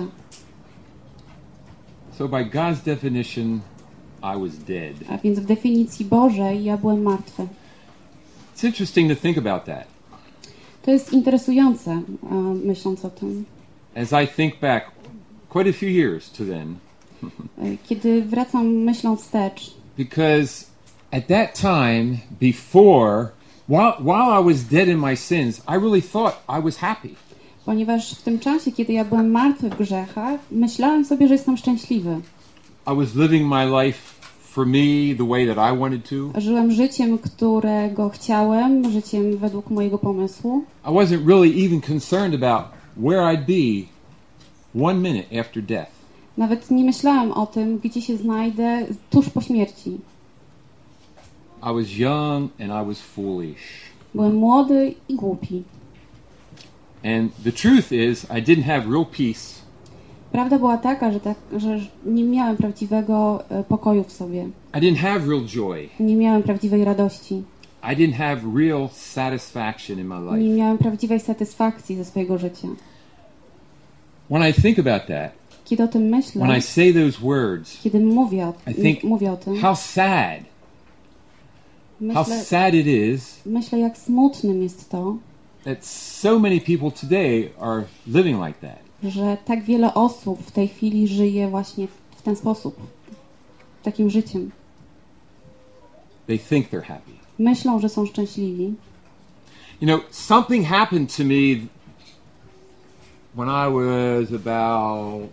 So by God's definition, I was dead. A więc w definicji Bożej ja byłem martwy. It's interesting to think about that. To jest interesujące, myśląc o tym. As I think back quite a few years to then, Kiedy wracam myślą wstecz, because at that time, before, while I was dead in my sins, I really thought I was happy. ponieważ w tym czasie, kiedy ja byłem martwy w grzechach, myślałem sobie, że jestem szczęśliwy. I was living my life for me the way that I wanted to. Żyłem życiem, którego chciałem, życiem według mojego pomysłu. I wasn't really even concerned about where I'd be 1 minute after death. Nawet nie myślałem o tym, gdzie się znajdę tuż po śmierci. I was young and I was foolish. Byłem młody i głupi. And the truth is, I didn't have real peace. Prawda była taka, że nie miałem prawdziwego pokoju w sobie. I didn't have real joy. Nie miałem prawdziwej radości. I didn't have real satisfaction in my Nie life. miałem prawdziwej satysfakcji ze swojego życia. When I think about that, Kiedy o tym myślę, when I say those words, kiedy mówię I think, o tym, how sad myślę, it is myślę, jak smutnym jest to, that so many people today are living like that. że tak wiele osób w tej chwili żyje właśnie w ten sposób, takim życiem. They think they're happy. Myślą, że są szczęśliwi. You know, something happened to me when I was about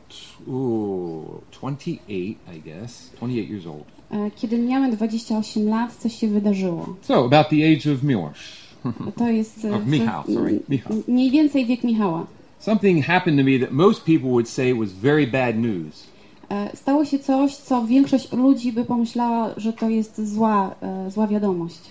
28, I guess, 28 years old. Kiedy miałem 28 lat, coś się wydarzyło. So, about the age of Miłosz. To jest Of Michał, sorry, Michał. mniej więcej wiek Michała. Something happened to me that most people would say was very bad news. Stało się coś, co większość ludzi by pomyślała, że to jest zła wiadomość.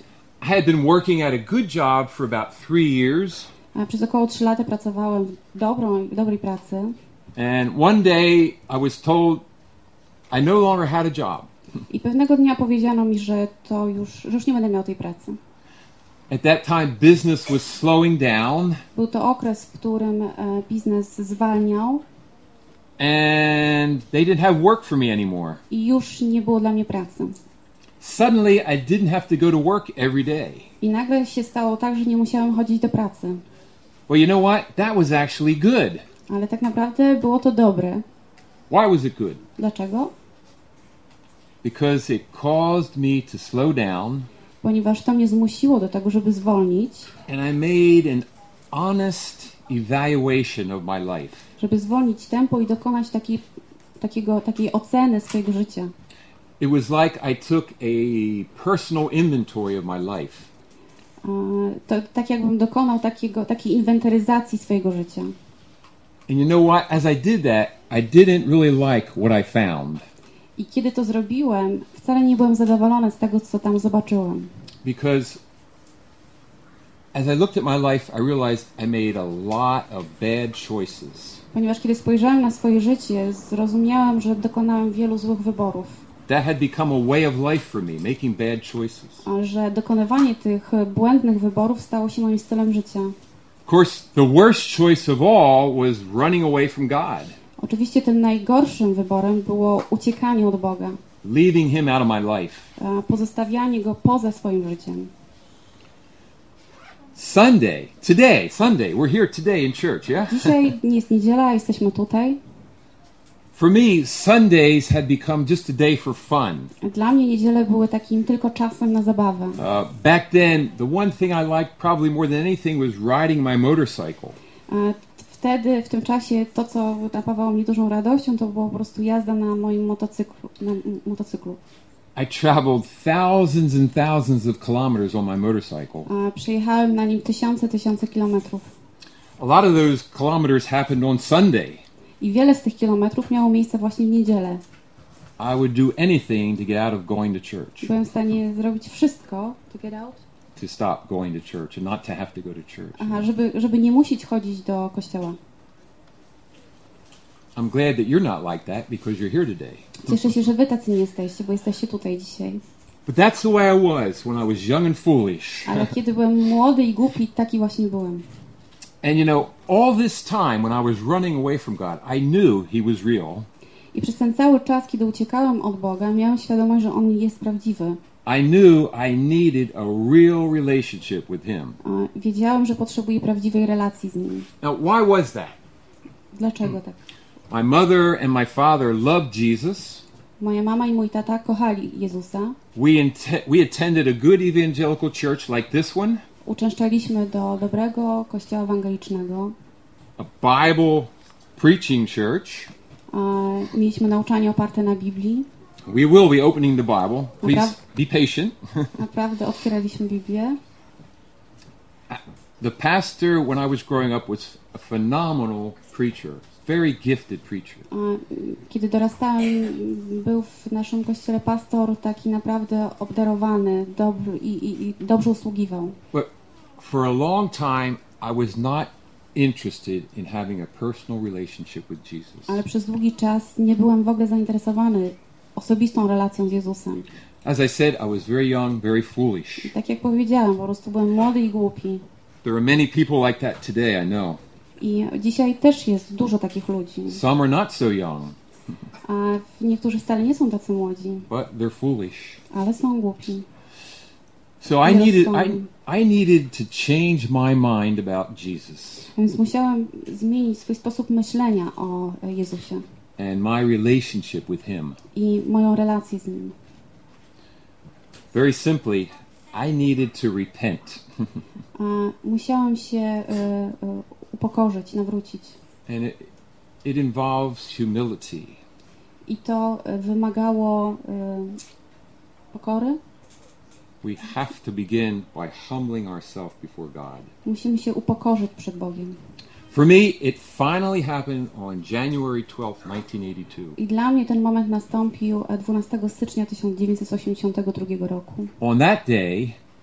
I had been working at a good job for about 3 years. Przez około 3 lata pracowałem w dobrej pracy And one day I was told I no longer had a job. i pewnego dnia powiedziano mi, że już nie będę miał tej pracy. At that time, business was slowing down, Był to okres, w którym biznes zwalniał and they didn't have work for me anymore. i już nie było dla mnie pracy. Suddenly, I didn't have to go to work every day. I nagle się stało tak, że nie musiałem chodzić do pracy. Well, you know what? That was actually good. Ale tak naprawdę było to dobre. Why was it good? Dlaczego? Because it caused me to slow down, Ponieważ to mnie zmusiło do tego, żeby zwolnić, and I made an honest evaluation of my life. żeby zwolnić tempo i dokonać takiej oceny swojego życia. It was like I took a personal inventory of my life. To tak jakbym dokonał takiej inwentaryzacji swojego życia. And you know what? As I did that, I didn't really like what I found. I kiedy to zrobiłem, wcale nie byłem zadowolony z tego, co tam zobaczyłem. Because as I looked at my life, I realized I made a lot of bad choices. Ponieważ kiedy spojrzałem na swoje życie, zrozumiałem, że dokonałem wielu złych wyborów. That had become a way of life for me, making bad choices. A że dokonywanie tych błędnych wyborów stało się moim stylem życia. Of course, the worst choice of all was running away from God, Oczywiście tym najgorszym wyborem było uciekanie od Boga, leaving Him out of my life. pozostawianie Go poza swoim życiem. Sunday, we're here today in church, yeah? Dzisiaj jest niedziela, jesteśmy tutaj. For me, Sundays had become just a day for fun. Dla mnie niedziele były takim tylko czasem na zabawę. Back then, the one thing I liked probably more than anything was riding my motorcycle. Wtedy, w tym czasie, to co napawało mnie dużą radością, to była po prostu jazda na moim motocyklu. I traveled thousands and thousands of kilometers on my motorcycle. Przejechałem na nim tysiące kilometrów. A lot of those kilometers happened on Sunday. I wiele z tych kilometrów miało miejsce właśnie w niedzielę. I would do anything to get out of going to church, Byłem w stanie zrobić wszystko, to get out, to stop going to church and not to have to go to church. żeby nie musieć chodzić do kościoła. I'm glad that you're not like that because you're here today. Cieszę się, że wy tacy nie jesteście, bo jesteście tutaj dzisiaj. But that's the way I was when I was young and foolish. Ale kiedy byłem młody i głupi, taki właśnie byłem. And you know, all this time when I was running away from God, I knew He was real. I przez ten cały czas, kiedy uciekałem od Boga, miałem świadomość, że On jest prawdziwy. I knew I needed a real relationship with Him. Wiedziałem, że potrzebuję prawdziwej relacji z Nim. Now, why was that? Dlaczego tak? My mother and my father loved Jesus. Moja mama i mój tata kochali Jezusa. We attended a good evangelical church like this one. Uczęszczaliśmy do dobrego kościoła ewangelicznego. A Bible preaching church. Mieliśmy nauczanie oparte na Biblii. We will be opening the Bible. Please be patient. Naprawdę otwieraliśmy Biblię. The pastor, when I was growing up, was a phenomenal preacher. Very gifted preacher. Kiedy dorastałem, był w naszym kościele pastor taki naprawdę obdarowany, dobry i dobrze usługiwał. But for a long time, I was not interested in having a personal relationship with Jesus. Ale przez długi czas nie byłem w ogóle zainteresowany osobistą relacją z Jezusem. As I said, I was very young, very foolish. I tak jak powiedziałem, po prostu byłem młody i głupi. There are many people like that today, I know. I dzisiaj też jest dużo takich ludzi. Some are not so young, A niektórzy wcale nie są tacy młodzi, but they're foolish. ale są głupi. So I needed to change my mind about Jesus Więc musiałem zmienić swój sposób myślenia o Jezusie and my relationship with Him. i moją relację z Nim. Very simply, I needed to repent. Musiałem się upokorzyć, nawrócić. And it involves humility. I to wymagało pokory. We have to begin by humbling ourselves before God. Musimy się upokorzyć przed Bogiem. For me, it finally happened on January 12, 1982. I dla mnie ten moment nastąpił 12 stycznia 1982 roku. On that day,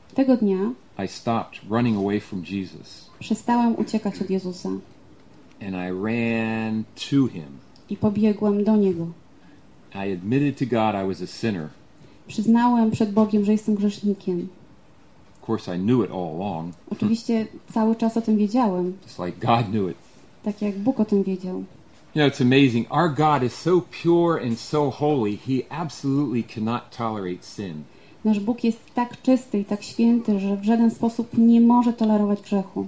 Tego dnia I stopped running away from Jesus przestałem uciekać od Jezusa and I ran to him. i pobiegłem do Niego. I admitted to God I was a sinner. Przyznałem przed Bogiem, że jestem grzesznikiem. Of course, I knew it all along, Oczywiście cały czas o tym wiedziałem, just like God knew it. tak jak Bóg o tym wiedział. You know, it's amazing. Our God is so pure and so holy, he absolutely cannot tolerate sin. Nasz Bóg jest tak czysty i tak święty, że w żaden sposób nie może tolerować grzechu.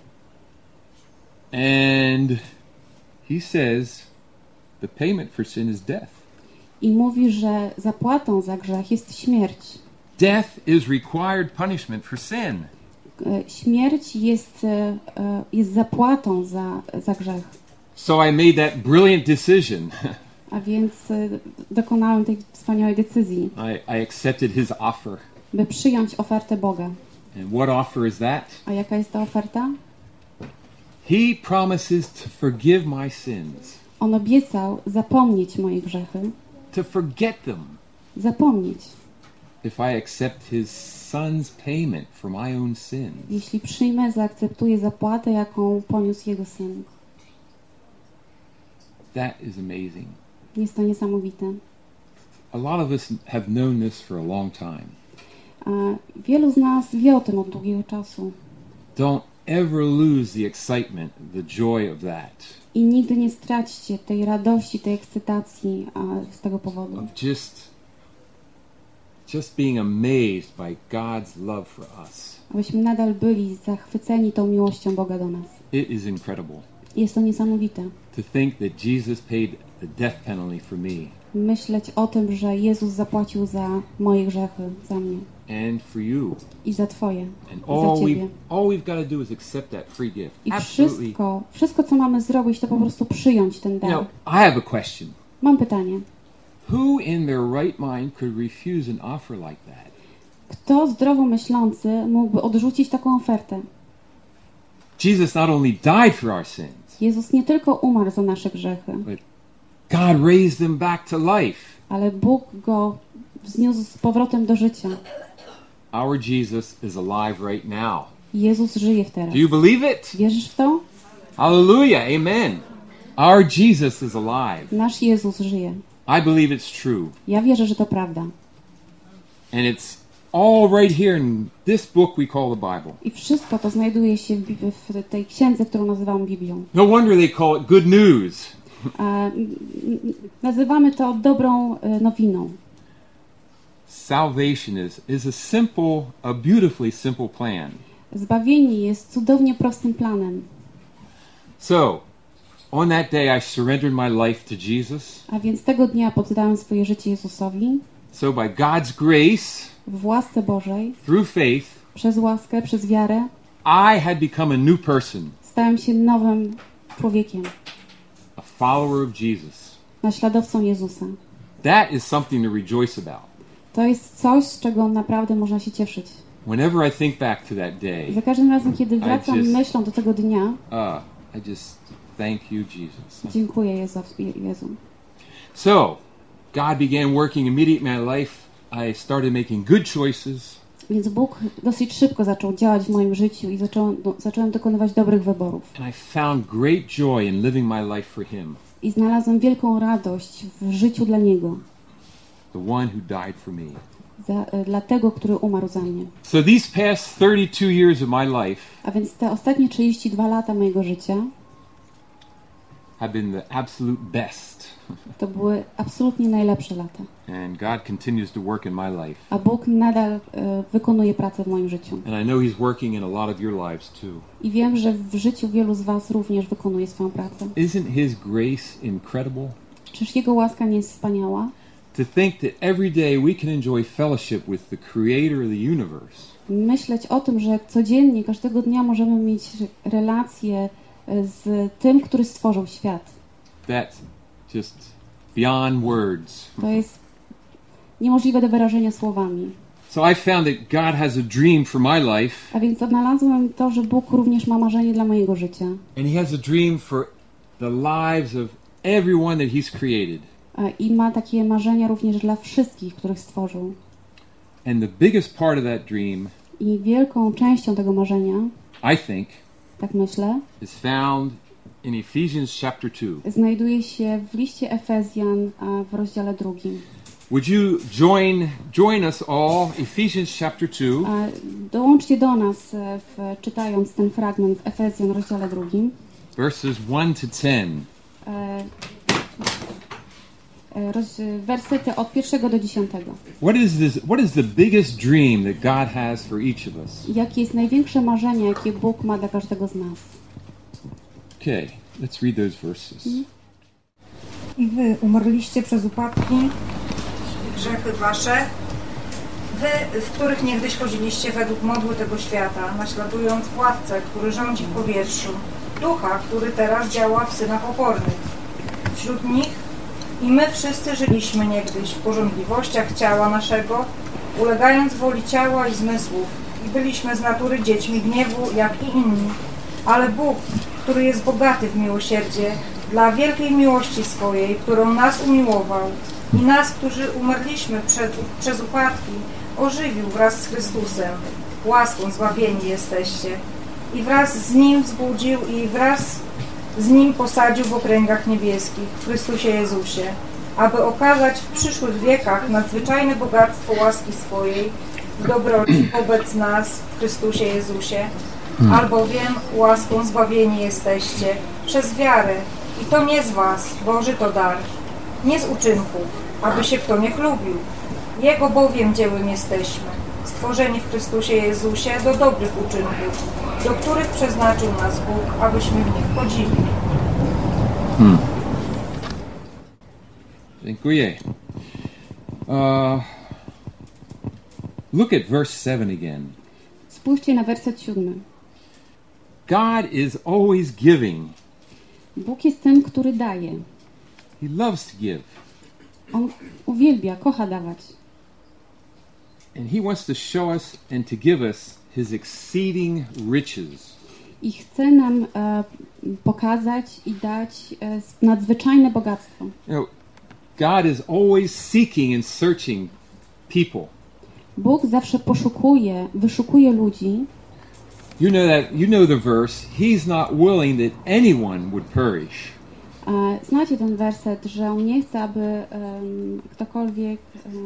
And he says the payment for sin is death. I mówi, że zapłatą za grzech jest śmierć. Death is required punishment for sin. Śmierć jest zapłatą za grzech. So I made that brilliant decision. A więc dokonałem tej wspaniałej decyzji, I accepted his offer. by przyjąć ofertę Boga. And what offer is that? A jaka jest ta oferta? He promises to forgive my sins, On obiecał zapomnieć moje grzechy, to forget them, zapomnieć, if I accept his son's payment for my own sins. jeśli przyjmę, zaakceptuję zapłatę, jaką poniósł Jego Syn. That is amazing. Jest to niesamowite. A lot of us have known this for a long time. A wielu z nas wie o tym od długiego czasu. Don't ever lose the excitement, the joy of that, I nigdy nie straćcie tej radości, tej ekscytacji z tego powodu. of just being amazed by God's love for us. Abyśmy nadal byli zachwyceni tą miłością Boga do nas. It is incredible Jest to niesamowite. to think that Jesus paid the death penalty for me Myśleć o tym, że Jezus zapłacił za moje grzechy, za mnie and for you. i za Twoje, And i za Ciebie. all we've got to do is accept that free gift. I Absolutely. wszystko, co mamy zrobić, to po prostu przyjąć ten You dar. know, I have a question. Mam pytanie. Who in their right mind could refuse an offer like that? Kto zdrowo myślący mógłby odrzucić taką ofertę? Jesus not only died for our sins, Jezus nie tylko umarł za nasze grzechy, but God raised them back to life. ale Bóg go wzniósł z powrotem do życia. Our Jesus is alive right now. Jezus żyje teraz. Do you believe it? Wierzysz w to? Hallelujah. Amen. Our Jesus is alive. Nasz Jezus żyje. I believe it's true. Ja wierzę, że to prawda. And it's all right here in this book we call the Bible. I wszystko to znajduje się w tej księdze, którą nazywamy Biblią. No wonder they call it good news. Nazywamy to dobrą nowiną. Salvation is a beautifully simple plan. Zbawienie jest cudownie prostym planem. So, on that day I surrendered my life to Jesus. A więc tego dnia poddałem swoje życie Jezusowi. So by God's grace, W łasce Bożej, through faith, przez łaskę, przez wiarę, I had become a new person, stałem się nowym człowiekiem, a follower of Jesus. naśladowcą Jezusa. That is something to rejoice about. To jest coś, z czego naprawdę można się cieszyć. Whenever I think back to that day, Za każdym razem, kiedy wracam just- myślą do tego dnia, I just thank you, Jesus. dziękuję Jezu. So, God began working immediately in my life. I started making good choices. Więc Bóg dosyć szybko zaczął działać w moim życiu i zacząłem dokonywać dobrych wyborów. And I found great joy in living my life for Him, I znalazłem wielką radość w życiu dla Niego, the one who died for me. dla tego, który umarł za mnie. So these past 32 years of my life A więc te ostatnie 32 lata mojego życia have been the absolute best. to były absolutnie najlepsze lata. And God continues to work in my life. A Bóg nadal wykonuje pracę w moim życiu. And I know He's working in a lot of your lives too. I wiem, że w życiu wielu z Was również wykonuje swoją pracę. Isn't His grace incredible? Czyż Jego łaska nie jest wspaniała? To think that every day we can enjoy fellowship with the Creator of the universe. Myśleć o tym, że codziennie, każdego dnia możemy mieć relacje z tym, który stworzył świat. That's just beyond words. To jest niemożliwe do wyrażenia słowami. So I found that God has a dream for my life, A więc odnalazłem to, że Bóg również ma marzenie dla mojego życia. and He has a dream for the lives of everyone that He's created. I ma takie marzenia również dla wszystkich, których stworzył. And the biggest part of that dream I wielką częścią tego marzenia, I think, tak myślę, is found in Ephesians chapter 2. znajduje się w liście Efezjan w rozdziale 2. Would you join us all, Ephesians chapter 2, Dołączcie do nas, czytając ten fragment w Efezjan, rozdziale 2. verses 1 to 10. Wersety od 1 do 10. What is the biggest dream that God has for each of us? Jakie jest największe marzenie, jakie Bóg ma dla każdego z nas? Okay, let's read those verses. I wy umarliście przez upadki i grzechy wasze, wy, w których niegdyś chodziliście według modły tego świata, naśladując władcę, który rządzi w powietrzu, ducha, który teraz działa w synach opornych. Wśród nich i my wszyscy żyliśmy niegdyś w pożądliwościach ciała naszego, ulegając woli ciała i zmysłów, i byliśmy z natury dziećmi gniewu, jak i inni. Ale Bóg, który jest bogaty w miłosierdzie, dla wielkiej miłości swojej, którą nas umiłował i nas, którzy umarliśmy przez upadki, ożywił wraz z Chrystusem. Łaską zbawieni jesteście. I wraz z Nim wzbudził i wraz z Nim posadził w okręgach niebieskich, w Chrystusie Jezusie, aby okazać w przyszłych wiekach nadzwyczajne bogactwo łaski swojej w dobroci wobec nas w Chrystusie Jezusie. Albowiem łaską zbawieni jesteście przez wiarę i to nie z was, Boży to dar, nie z uczynków, aby się kto nie chlubił. Jego bowiem dziełem jesteśmy, stworzeni w Chrystusie Jezusie do dobrych uczynków, do których przeznaczył nas Bóg, abyśmy w nich chodzili. Dziękuję. Look at verse 7 again. Spójrzcie na werset 7. God is always giving. Bóg jest tym, który daje. He loves to give. On uwielbia, kocha dawać. And He wants to show us and to give us His exceeding riches. I chce nam pokazać i dać nadzwyczajne bogactwo. You know, God is always seeking and searching people. Bóg zawsze wyszukuje ludzi. You know the verse, He's not willing that anyone would perish. Znacie ten werset, że On nie chce, aby ktokolwiek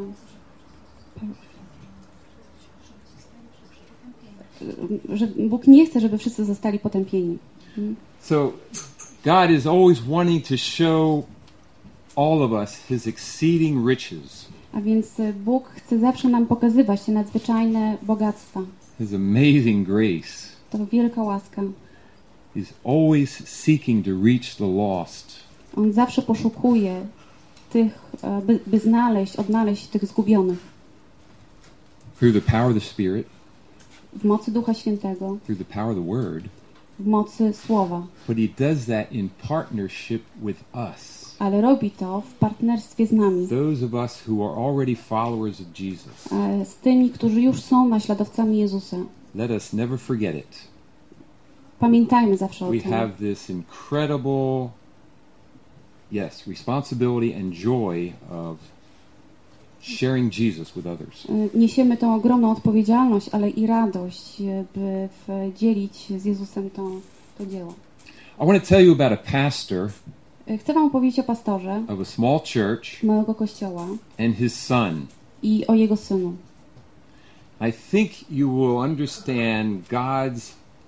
że Bóg nie chce, żeby wszyscy zostali potępieni. So God is always wanting to show all of us His exceeding riches. A więc Bóg chce zawsze nam pokazywać te nadzwyczajne bogactwa. His amazing grace. To wielka łaska. He's always seeking to reach the lost. On zawsze poszukuje tych, by odnaleźć tych zgubionych. Through the power of the Spirit. W mocy Ducha Świętego. Through the power of the Word. W mocy Słowa. But He does that in partnership with us. Ale robi to w partnerstwie z nami. Those of us who are already followers of Jesus. Z tymi, którzy już są naśladowcami Jezusa. Let us never forget it. Pamiętajmy zawsze o We tym. have this incredible, responsibility and joy of sharing Jesus with others. Niesiemy tą ogromną odpowiedzialność, ale i radość, by dzielić z Jezusem to dzieło. I want to tell you about a pastor Chcę wam powiedzieć o pastorze of a small church małego kościoła and his son. i o jego synu. I think you will understand God's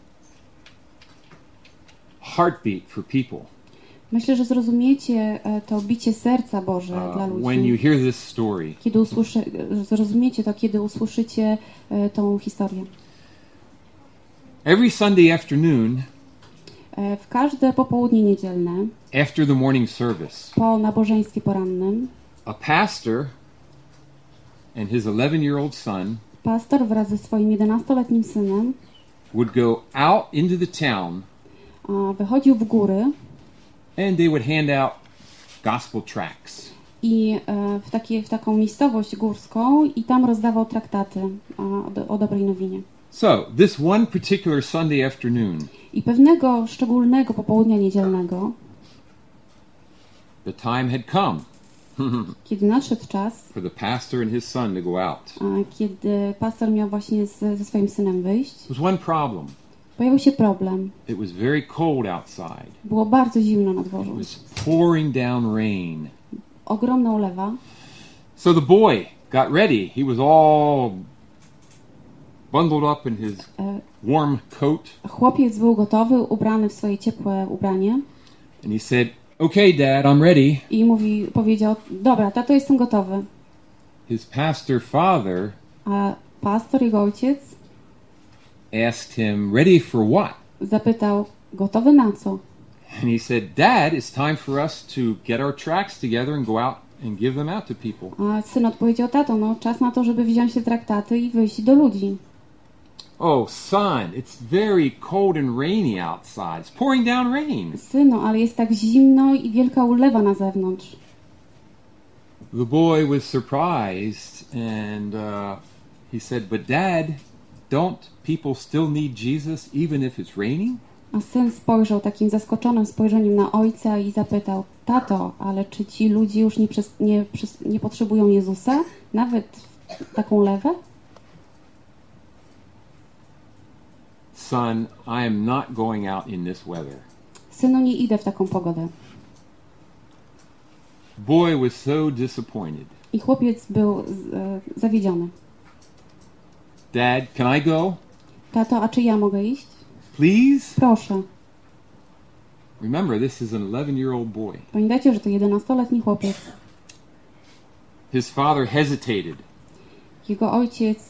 heartbeat for people Myślę, że zrozumiecie to bicie serca Boże dla ludzi. when you hear this story. Zrozumiecie to, kiedy usłyszycie tą historię. Every Sunday afternoon, W każde popołudnie niedzielne, after the morning service, po nabożeństwie porannym, a pastor and his 11-year-old son pastor wraz ze swoim 11-letnim synem would go out into the town wychodził w góry and they would hand out gospel tracts. i w taką miejscowość górską i tam rozdawał traktaty o dobrej nowinie. So, this one particular Sunday afternoon, I pewnego szczególnego popołudnia niedzielnego the time had come. Kiedy nadszedł czas, for the pastor and his son to go out, kiedy pastor miał właśnie ze swoim synem wyjść, there was one problem. pojawił się problem. It was very cold outside. Było bardzo zimno na It dworzu. was pouring down rain. Ogromna ulewa. So the boy got ready. He was all bundled up in his warm coat. Chłopiec był gotowy, ubrany w swoje ciepłe ubranie And he said, "Okay, Dad, I'm ready." i powiedział, dobra, tato, jestem gotowy. His pastor father A pastor, jego ojciec, asked him, "Ready for what?" zapytał, gotowy na co? And he said, "Dad, it's time for us to get our tracts together and go out and give them out to people." A syn odpowiedział, tato, no czas na to, żeby wziąć te traktaty i wyjść do ludzi. "Oh, son, it's very cold and rainy outside. It's pouring down rain." Synu, ale jest tak zimno i wielka ulewa na zewnątrz. The boy was surprised and he said, "But Dad, don't people still need Jesus even if it's raining?" A syn spojrzał takim zaskoczonym spojrzeniem na ojca i zapytał, tato, ale czy ci ludzie już nie potrzebują Jezusa? Nawet w taką lewę? "Son, I am not going out in this weather." Synu, nie idę w taką pogodę. Boy was so disappointed. I chłopiec był zawiedziony. "Dad, can I go? Tato, a czy ja mogę iść? Please?" Proszę. Remember, this is an 11-year-old boy. Pamiętajcie, że to 11-letni chłopiec. His father hesitated. Jego ojciec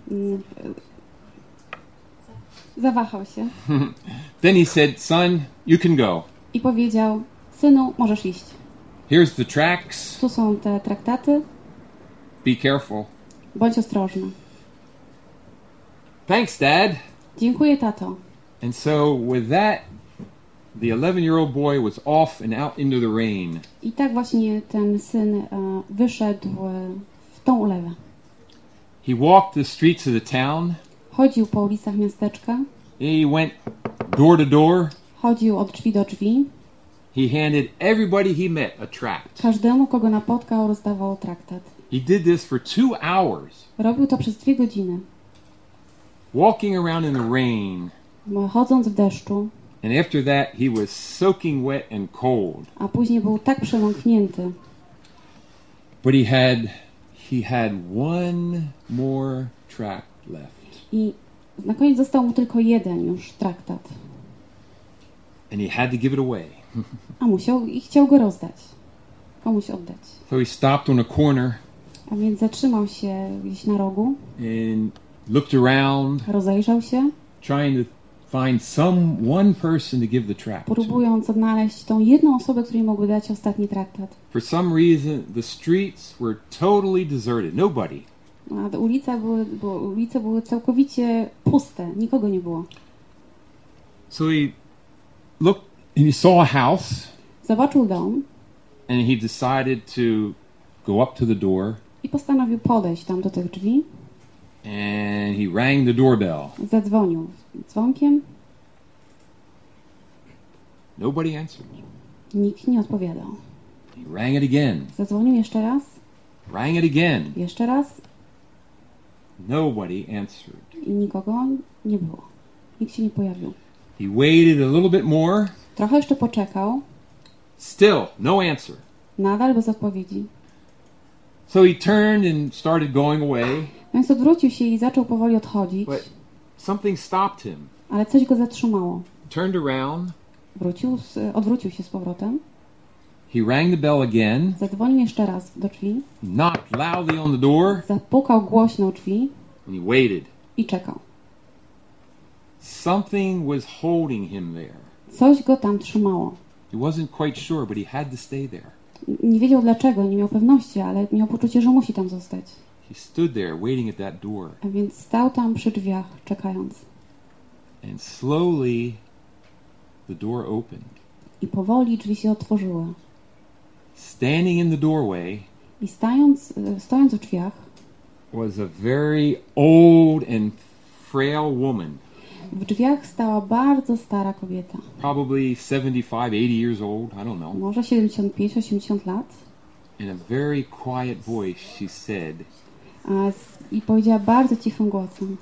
zawahał się Then he said, "Son, you can go. i powiedział, synu, możesz iść. Here's the tracts. Tu są te traktaty, Be careful." bądź ostrożny. "Thanks, Dad." Dziękuję, tato. And so with that, the 11-year-old boy was off and out into the rain. I tak właśnie ten syn wyszedł w tą ulewę. He walked the streets of the town. Chodził po ulicach miasteczka, He went door to door. chodził od drzwi do drzwi. He handed everybody he met a tract. Każdemu, kogo napotkał, rozdawał traktat. He did this for 2 hours, Robił to przez 2 godziny, walking around in the rain. chodząc w deszczu, And after that, he was soaking wet and cold. a później był tak przemoknięty. But he had one more tract left. I na koniec został mu tylko jeden już traktat. And he had to give it away. A musiał i chciał go rozdać. Komuś oddać. So he stopped on a corner A więc zatrzymał się gdzieś na rogu, and looked around, rozejrzał się, trying to find one person to give the tract to. próbując odnaleźć tą jedną osobę, której mógłby dać ostatni traktat. For some reason, the streets were totally deserted. Nobody. A ulice były całkowicie puste, nikogo nie było. So he looked and he saw a house Zobaczył dom and he decided to go up to the door i postanowił podejść tam do tych drzwi. and he rang the doorbell. Zadzwonił dzwonkiem, Nobody answered. nikt nie odpowiadał. He rang it again. Zadzwonił jeszcze raz, Rang it again. jeszcze raz Nobody answered. i nikogo nie było. Nikt się nie pojawił. He waited a little bit more. Trochę jeszcze poczekał, Still, no answer. nadal bez odpowiedzi. So he turned and started going away, Więc odwrócił się i zaczął powoli odchodzić, but something stopped him. ale coś go zatrzymało. Turned around. Odwrócił się z powrotem, He rang the bell again. zadzwonił jeszcze raz do drzwi, He knocked loudly on the door zapukał głośno o drzwi and he waited. i czekał. Something was holding him there. Coś go tam trzymało. He wasn't quite sure, but he had to stay there. Nie wiedział dlaczego, nie miał pewności, ale miał poczucie, że musi tam zostać. He stood there waiting at that door, A więc stał tam przy drzwiach, czekając. and slowly the door opened. I powoli drzwi się otworzyły. Standing in the doorway I stojąc w drzwiach, was a very old and frail woman, w drzwiach stała bardzo stara kobieta. probably 75, 80 years old, I don't know. Może 75-80 lat. In a very quiet voice, she said, I powiedziała bardzo cichym głosem: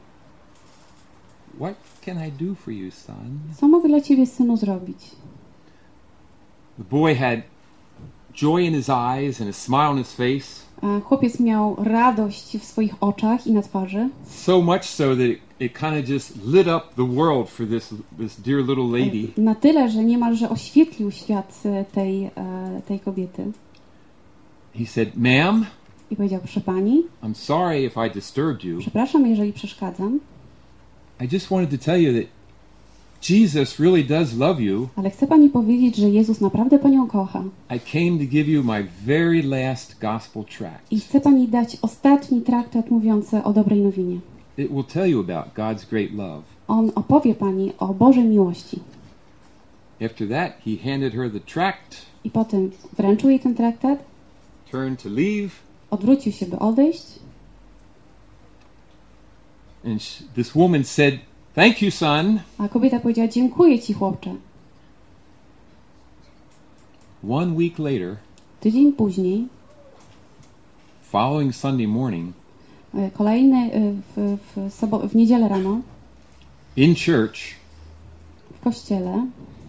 "What can I do for you, son?" co mogę dla ciebie, synu, zrobić? The boy had joy in his eyes and a smile on his face, Chłopiec miał radość w swoich oczach i na twarzy. so much so that it kind of just lit up the world for this dear little lady. Na tyle, że niemalże oświetlił świat tej kobiety. He said, "Ma'am, I powiedział: proszę pani, I'm sorry if I disturbed you. przepraszam, jeżeli przeszkadzam, I just wanted to tell you that Jesus really does love you. ale chcę pani powiedzieć, że Jezus naprawdę panią kocha. I came to give you my very last gospel tract. I chcę pani dać ostatni traktat mówiący o dobrej nowinie. It will tell you about God's great love." On opowie pani o Bożej miłości. After that, he handed her the tract, I potem wręczył jej ten traktat, turned to leave, odwrócił się, by odejść. and this woman said, "Thank you, son." A kobieta powiedziała: dziękuję ci, chłopcze. 1 week later, Tydzień później, following Sunday morning, kolejny w niedzielę rano, in church, w kościele,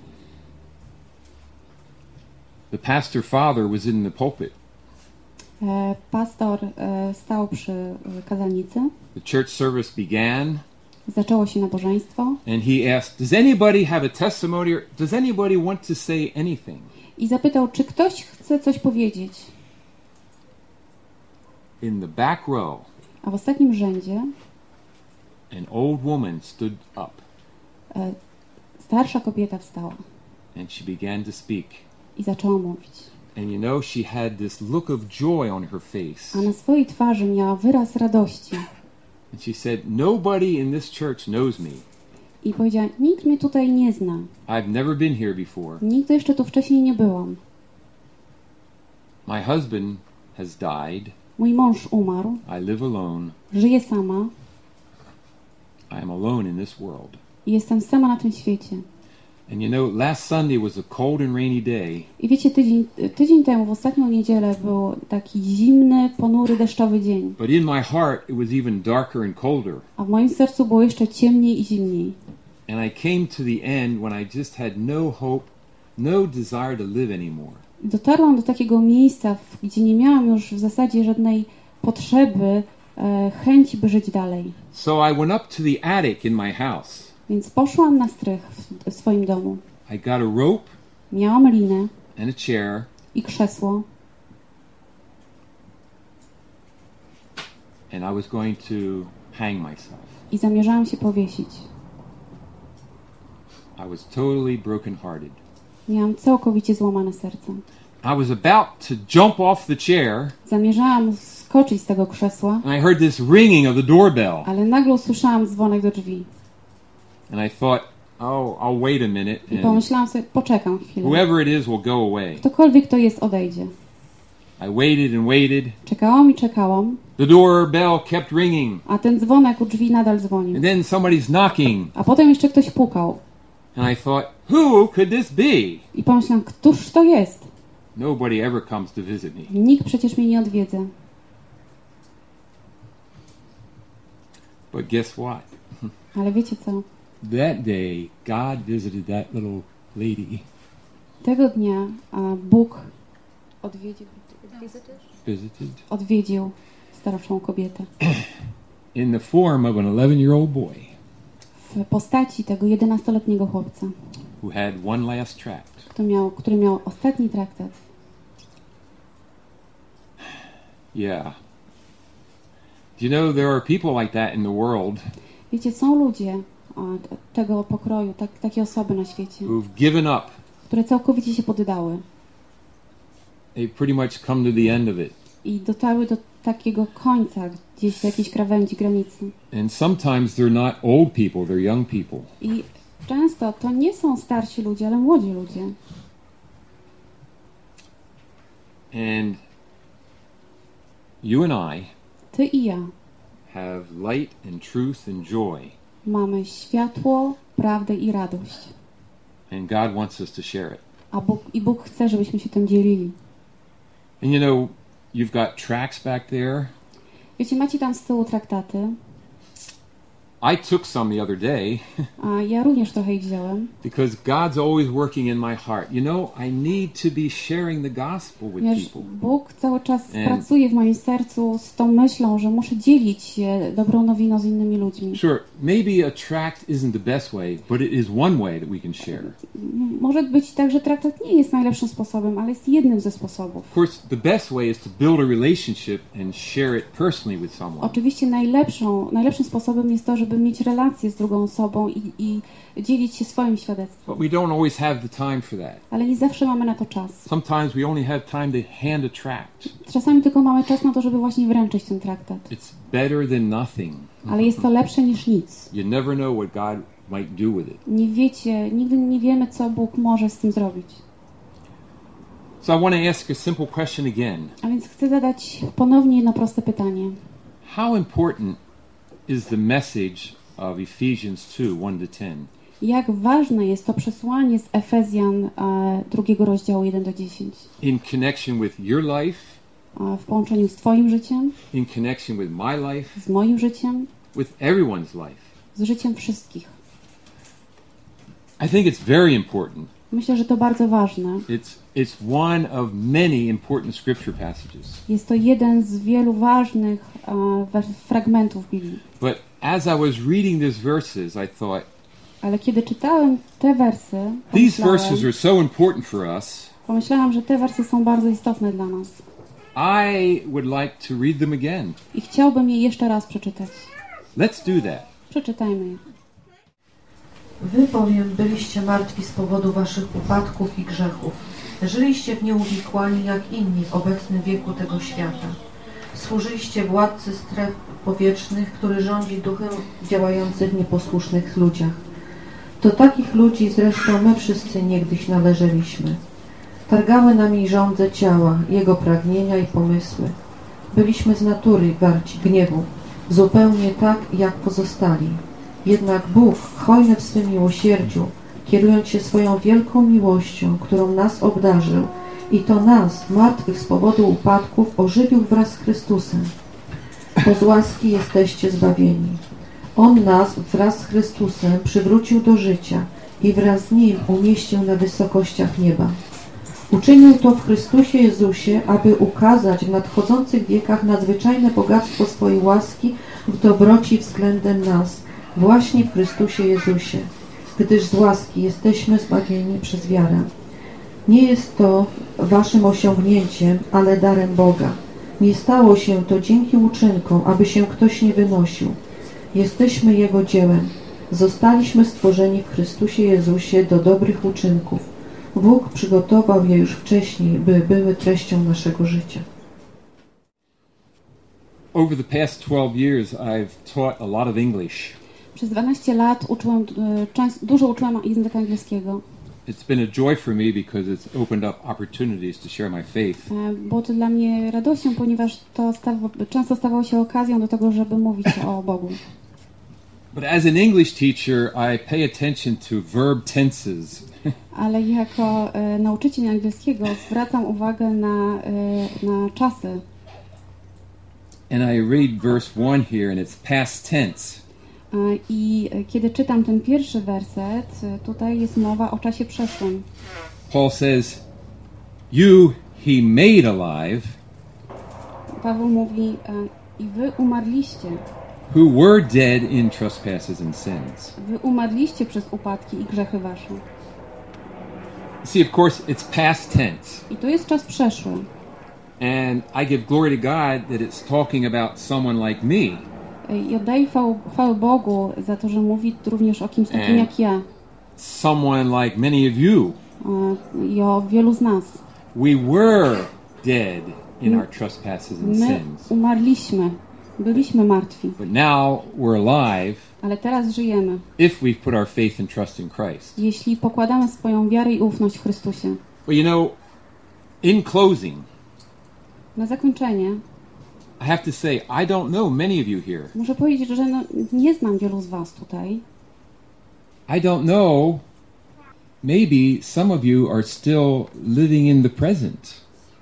the pastor father was in the pulpit. pastor stał przy kazalnicy. The church service began, Zaczęło się nabożeństwo and he asked, "Does anybody have a testimony, or does anybody want to say anything?" i zapytał, czy ktoś chce coś powiedzieć. In the back row, A w ostatnim rzędzie an old woman stood up, starsza kobieta wstała and she began to speak. i zaczęła mówić. And you know, she had this look of joy on her face. A na swojej twarzy miała wyraz radości. And she said, "Nobody in this church knows me. I powiedziała: nikt mnie tutaj nie zna. I've never been here before. Nigdy jeszcze tu wcześniej nie byłam. My husband has died. Mój mąż umarł. I live alone. Żyję sama. I am alone in this world." I jestem sama na tym świecie. And you know, last Sunday was a cold and rainy day. I wiecie, tydzień temu, w ostatnią niedzielę, był taki zimny, ponury, deszczowy dzień. But in my heart, it was even darker and colder. A w moim sercu było jeszcze ciemniej i zimniej. And I came to the end when I just had no hope, no desire to live anymore. Dotarłam do takiego miejsca, gdzie nie miałam już w zasadzie żadnej potrzeby, chęci, by żyć dalej. So I went up to the attic in my house. Więc poszłam na strych w swoim domu. I got a rope Miałam linę and a chair, i krzesło and I was going to hang myself. i zamierzałam się powiesić. I was totally brokenhearted. Miałam całkowicie złamane serce. I was about to jump off the chair, Zamierzałam skoczyć z tego krzesła, and I heard this ringing of the doorbell. ale nagle usłyszałam dzwonek do drzwi. And I thought, oh, I'll wait a minute, I and pomyślałam sobie: poczekam chwilę. whoever it is will go away. Ktokolwiek to jest, odejdzie. I waited and waited. Czekałam i czekałam, The doorbell kept ringing. a ten dzwonek u drzwi nadal dzwonił. And then somebody's knocking. A potem jeszcze ktoś pukał. And I thought, who could this be? I pomyślałam: któż to jest? Nobody ever comes to visit me. Nikt przecież mnie nie odwiedza. But guess what? Ale wiecie co? That day, God visited that little lady. Tego dnia Bóg odwiedził starszą kobietę In the form of an 11-year-old boy w postaci tego 11-letniego chłopca, who had one last tract. który miał ostatni traktat. Yeah. Do you know there are people like that in the world Wiecie, są ludzie tego pokroju, takie osoby na świecie, who've given up. które całkowicie się poddały They pretty much come to the end of it. i dotarły do takiego końca, gdzieś do jakiejś krawędzi, granicy. And sometimes they're not old people, they're young people. I często to nie są starsi ludzie, ale młodzi ludzie. And you and I Ty i ja have light and truth and joy. mamy światło, prawdę i radość. And God wants us to share it. A Bóg chce, żebyśmy się tym dzielili. And you know, you've got tracts back there. Wiecie, macie tam z tyłu traktaty, I took some the other day a ja również trochę ich wziąłem, because God's always working in my heart. You know, I need to be sharing the gospel with ponieważ people. Bóg cały czas pracuje w moim sercu z tą myślą, że muszę dzielić się dobrą nowiną z innymi ludźmi. Sure, maybe a tract isn't the best way, but it is one way that we can share. Może być tak, że traktat nie jest najlepszym sposobem, ale jest jednym ze sposobów. Of course, the best way is to build a relationship and share it personally with someone. Oczywiście najlepszym sposobem jest to, żeby mieć relację z drugą osobą i dzielić się swoim świadectwem. But we don't always have the time for that. Ale nie zawsze mamy na to czas. Sometimes we only have time to hand a tract. Czasami tylko mamy czas na to, żeby właśnie wręczyć ten traktat. It's better than nothing. Ale jest to lepsze niż nic. You never know what God might do with it. Nie wiecie, nigdy nie wiemy, co Bóg może z tym zrobić. So I want to ask a simple question again. A więc chcę zadać ponownie jedno proste pytanie. How important is the message of Ephesians 2, 1-10? Jak ważne jest to przesłanie z Efezjan 2 rozdziału 1-10 In connection with your life, w połączeniu z Twoim życiem, in connection with my life, z moim życiem, with everyone's life. z życiem wszystkich. I think it's very important. Myślę, że to bardzo ważne. It's one of many important scripture passages. Jest to jeden z wielu ważnych fragmentów Biblii. But as I was reading these verses, I thought, Ale kiedy czytałem te wersy, these verses are so important for us. pomyślałam, że te wersy są bardzo istotne dla nas. I would like to read them again. I chciałbym je jeszcze raz przeczytać. Let's do that. Przeczytajmy je. Wy bowiem byliście martwi z powodu waszych upadków i grzechów. Żyliście w nieuwikłani jak inni w obecnym wieku tego świata. Służyliście władcy stref powietrznych, który rządzi duchem działających w nieposłusznych ludziach. Do takich ludzi zresztą my wszyscy niegdyś należeliśmy. Targały nami żądze ciała, jego pragnienia i pomysły. Byliśmy z natury warci gniewu, zupełnie tak jak pozostali. Jednak Bóg, hojny w swym miłosierdziu, kierując się swoją wielką miłością, którą nas obdarzył, i to nas, martwych z powodu upadków, ożywił wraz z Chrystusem. Bo z łaski jesteście zbawieni. On nas wraz z Chrystusem przywrócił do życia i wraz z Nim umieścił na wysokościach nieba. Uczynił to w Chrystusie Jezusie, aby ukazać w nadchodzących wiekach nadzwyczajne bogactwo swojej łaski w dobroci względem nas, właśnie w Chrystusie Jezusie, gdyż z łaski jesteśmy zbawieni przez wiarę. Nie jest to waszym osiągnięciem, ale darem Boga. Nie stało się to dzięki uczynkom, aby się ktoś nie wynosił. Jesteśmy Jego dziełem. Zostaliśmy stworzeni w Chrystusie Jezusie do dobrych uczynków. Bóg przygotował je już wcześniej, by były treścią naszego życia. Over the past 12 years, I've taught a lot of English. Przez 12 lat dużo uczyłam języka angielskiego. It's been a joy for me because it's opened up opportunities to share my faith. Było to dla mnie radością, ponieważ to często stawało się okazją do tego, żeby mówić o Bogu. But as an English teacher, I pay attention to verb tenses. Ale jako nauczyciel angielskiego zwracam uwagę na czasy. And I read verse 1 here, and it's past tense. I kiedy czytam ten pierwszy werset, tutaj jest mowa o czasie przeszłym. Paul says, you he made alive, Paweł mówi, i wy umarliście. who were dead in trespasses and sins. Wy umarliście przez upadki i grzechy wasze. See, of course, it's past tense. I to jest czas przeszły. And I give glory to God that it's talking about someone like me. I oddaję chwałę Bogu za to, że mówi również o kimś takim jak ja. Someone like many of you. I o wielu z nas. We were dead in our trespasses and My sins. umarliśmy. Byliśmy martwi. But now we're alive Ale teraz żyjemy. if we've put our faith and trust in Christ. Jeśli pokładamy swoją wiarę i ufność w Chrystusie. Well, you know, in closing, Na zakończenie I have to say, I don't know many of you here. muszę powiedzieć, że nie znam wielu z was tutaj. I don't know, maybe some of you are still living in the present.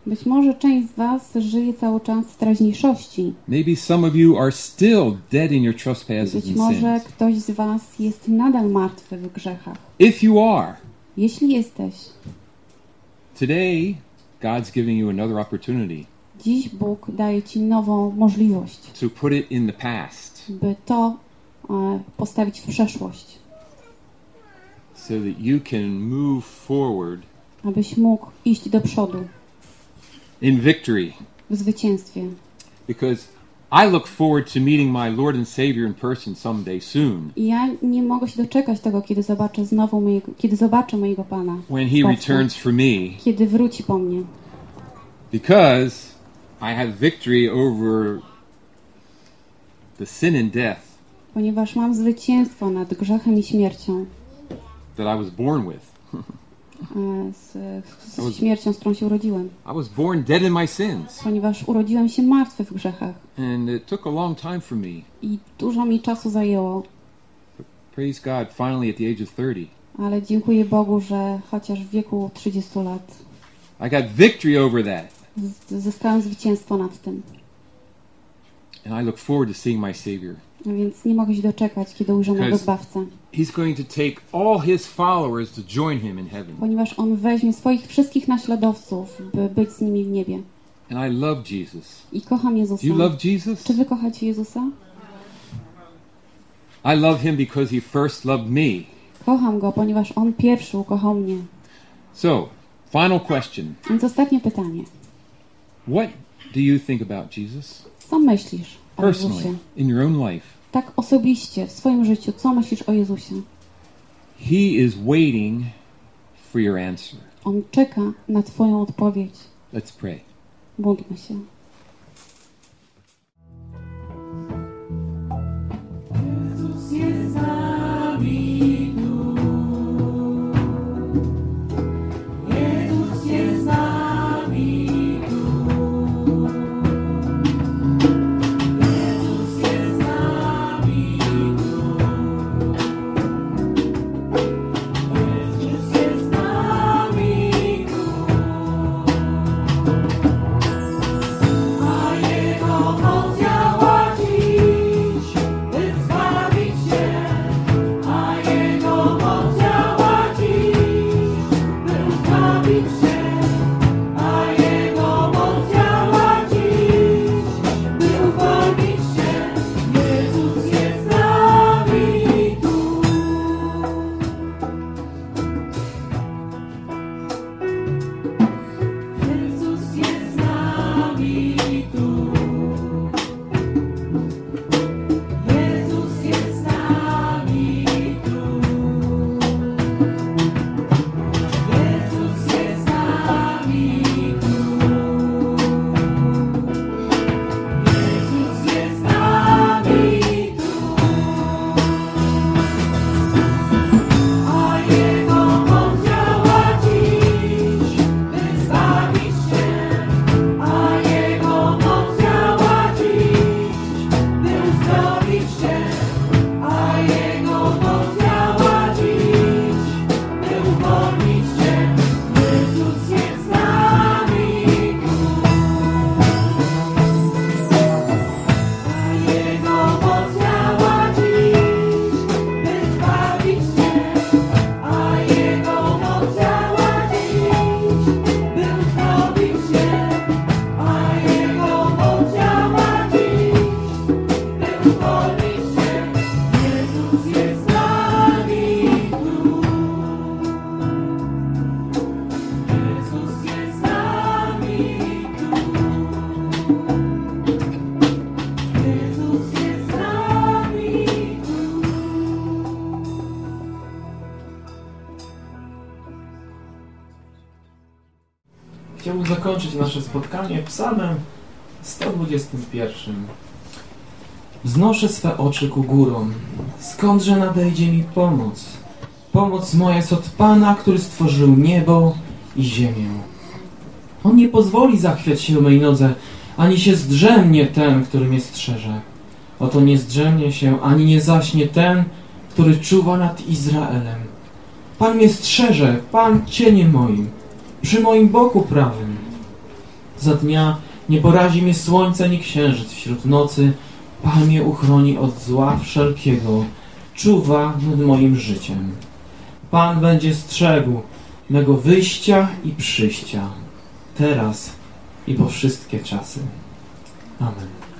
Być może część z was żyje cały czas w teraźniejszości. Maybe some of you are still dead in your trespasses Być and może sins. ktoś z was jest nadal martwy w grzechach. If you are, Jeśli jesteś, today God's giving you another opportunity dziś Bóg daje ci nową możliwość, to put it in the past by to postawić w przeszłość, so that you can move forward abyś mógł iść do przodu in victory. w zwycięstwie. Because I look forward to meeting my Lord and Savior in person someday soon, I ja nie mogę się doczekać tego, kiedy zobaczę mojego Pana, when He Zbawcę, returns for me, kiedy wróci po mnie. because I have victory over the sin and death Ponieważ mam zwycięstwo nad grzechem i śmiercią, that I was born with. z śmiercią, z którą się urodziłem. I was born dead in my sins, Ponieważ urodziłem się martwy w grzechach and it took a long time for me. i dużo mi czasu zajęło, Praise God, finally at the age of 30, ale dziękuję Bogu, że chociaż w wieku 30 lat I got victory over that. zyskałem zwycięstwo nad tym. And I look forward to seeing my Savior. Więc nie mogę się doczekać, kiedy ujrzę mojego Zbawcę. He's going to take all His followers to join Him in heaven. Ponieważ On weźmie swoich wszystkich naśladowców, by być z nimi w niebie. And I love Jesus. I kocham Jezusa. Do you love Jesus? Czy wy kochacie Jezusa? I love Him because He first loved me. Kocham Go, ponieważ On pierwszy ukochał mnie. So, final question. Więc ostatnie pytanie. What do you think about Jesus? Co myślisz o Personally, Jezusie? in your own life. Tak osobiście, w swoim życiu, co myślisz o Jezusie? He is waiting for your answer. On czeka na twoją odpowiedź. Let's pray. Módlmy się. Jezus jest z nami tu. Jezus jest z nami tu. Jezus jest z nami tu. Jezus jest z nami tu. A Jego moc działa dziś, by zbawić się. A Jego moc działa dziś, by zbawić się. A Jego moc działa dziś, by uwolnić się. Jezus jest z nami tu. Jezus jest z nami tu. Jezus jest z nami tu. Jezus jest z nami tu. Jezus jest z nami tu. A Jego moc działa dziś, by zbawić się. A Jego moc działa dziś, by uzdrowić się. A Jego moc działa dziś, by uwolnić się. Jezus jest z nami tu. A Jego moc działa dziś, by zbawić się. A Jego moc działa dziś, by uzdrowić się. A Jego moc działa dziś, by uwolnić się. Jezus jest z nami tu. Jezus jest z nami tu. Jezus jest z nami tu. Chciałbym zakończyć nasze spotkanie psalmem 121. Wznoszę swe oczy ku górom. Skądże nadejdzie mi pomoc? Pomoc moja jest od Pana, który stworzył niebo i ziemię. On nie pozwoli zachwiać się mej nodze, ani się zdrzemnie ten, który mnie strzeże. Oto nie zdrzemnie się, ani nie zaśnie ten, który czuwa nad Izraelem. Pan mnie strzeże, Pan cieniem moim, przy moim boku prawym. Za dnia nie porazi mnie słońce, ani księżyc wśród nocy. Pan mnie uchroni od zła wszelkiego, czuwa nad moim życiem. Pan będzie strzegł mego wyjścia i przyjścia, teraz i po wszystkie czasy. Amen.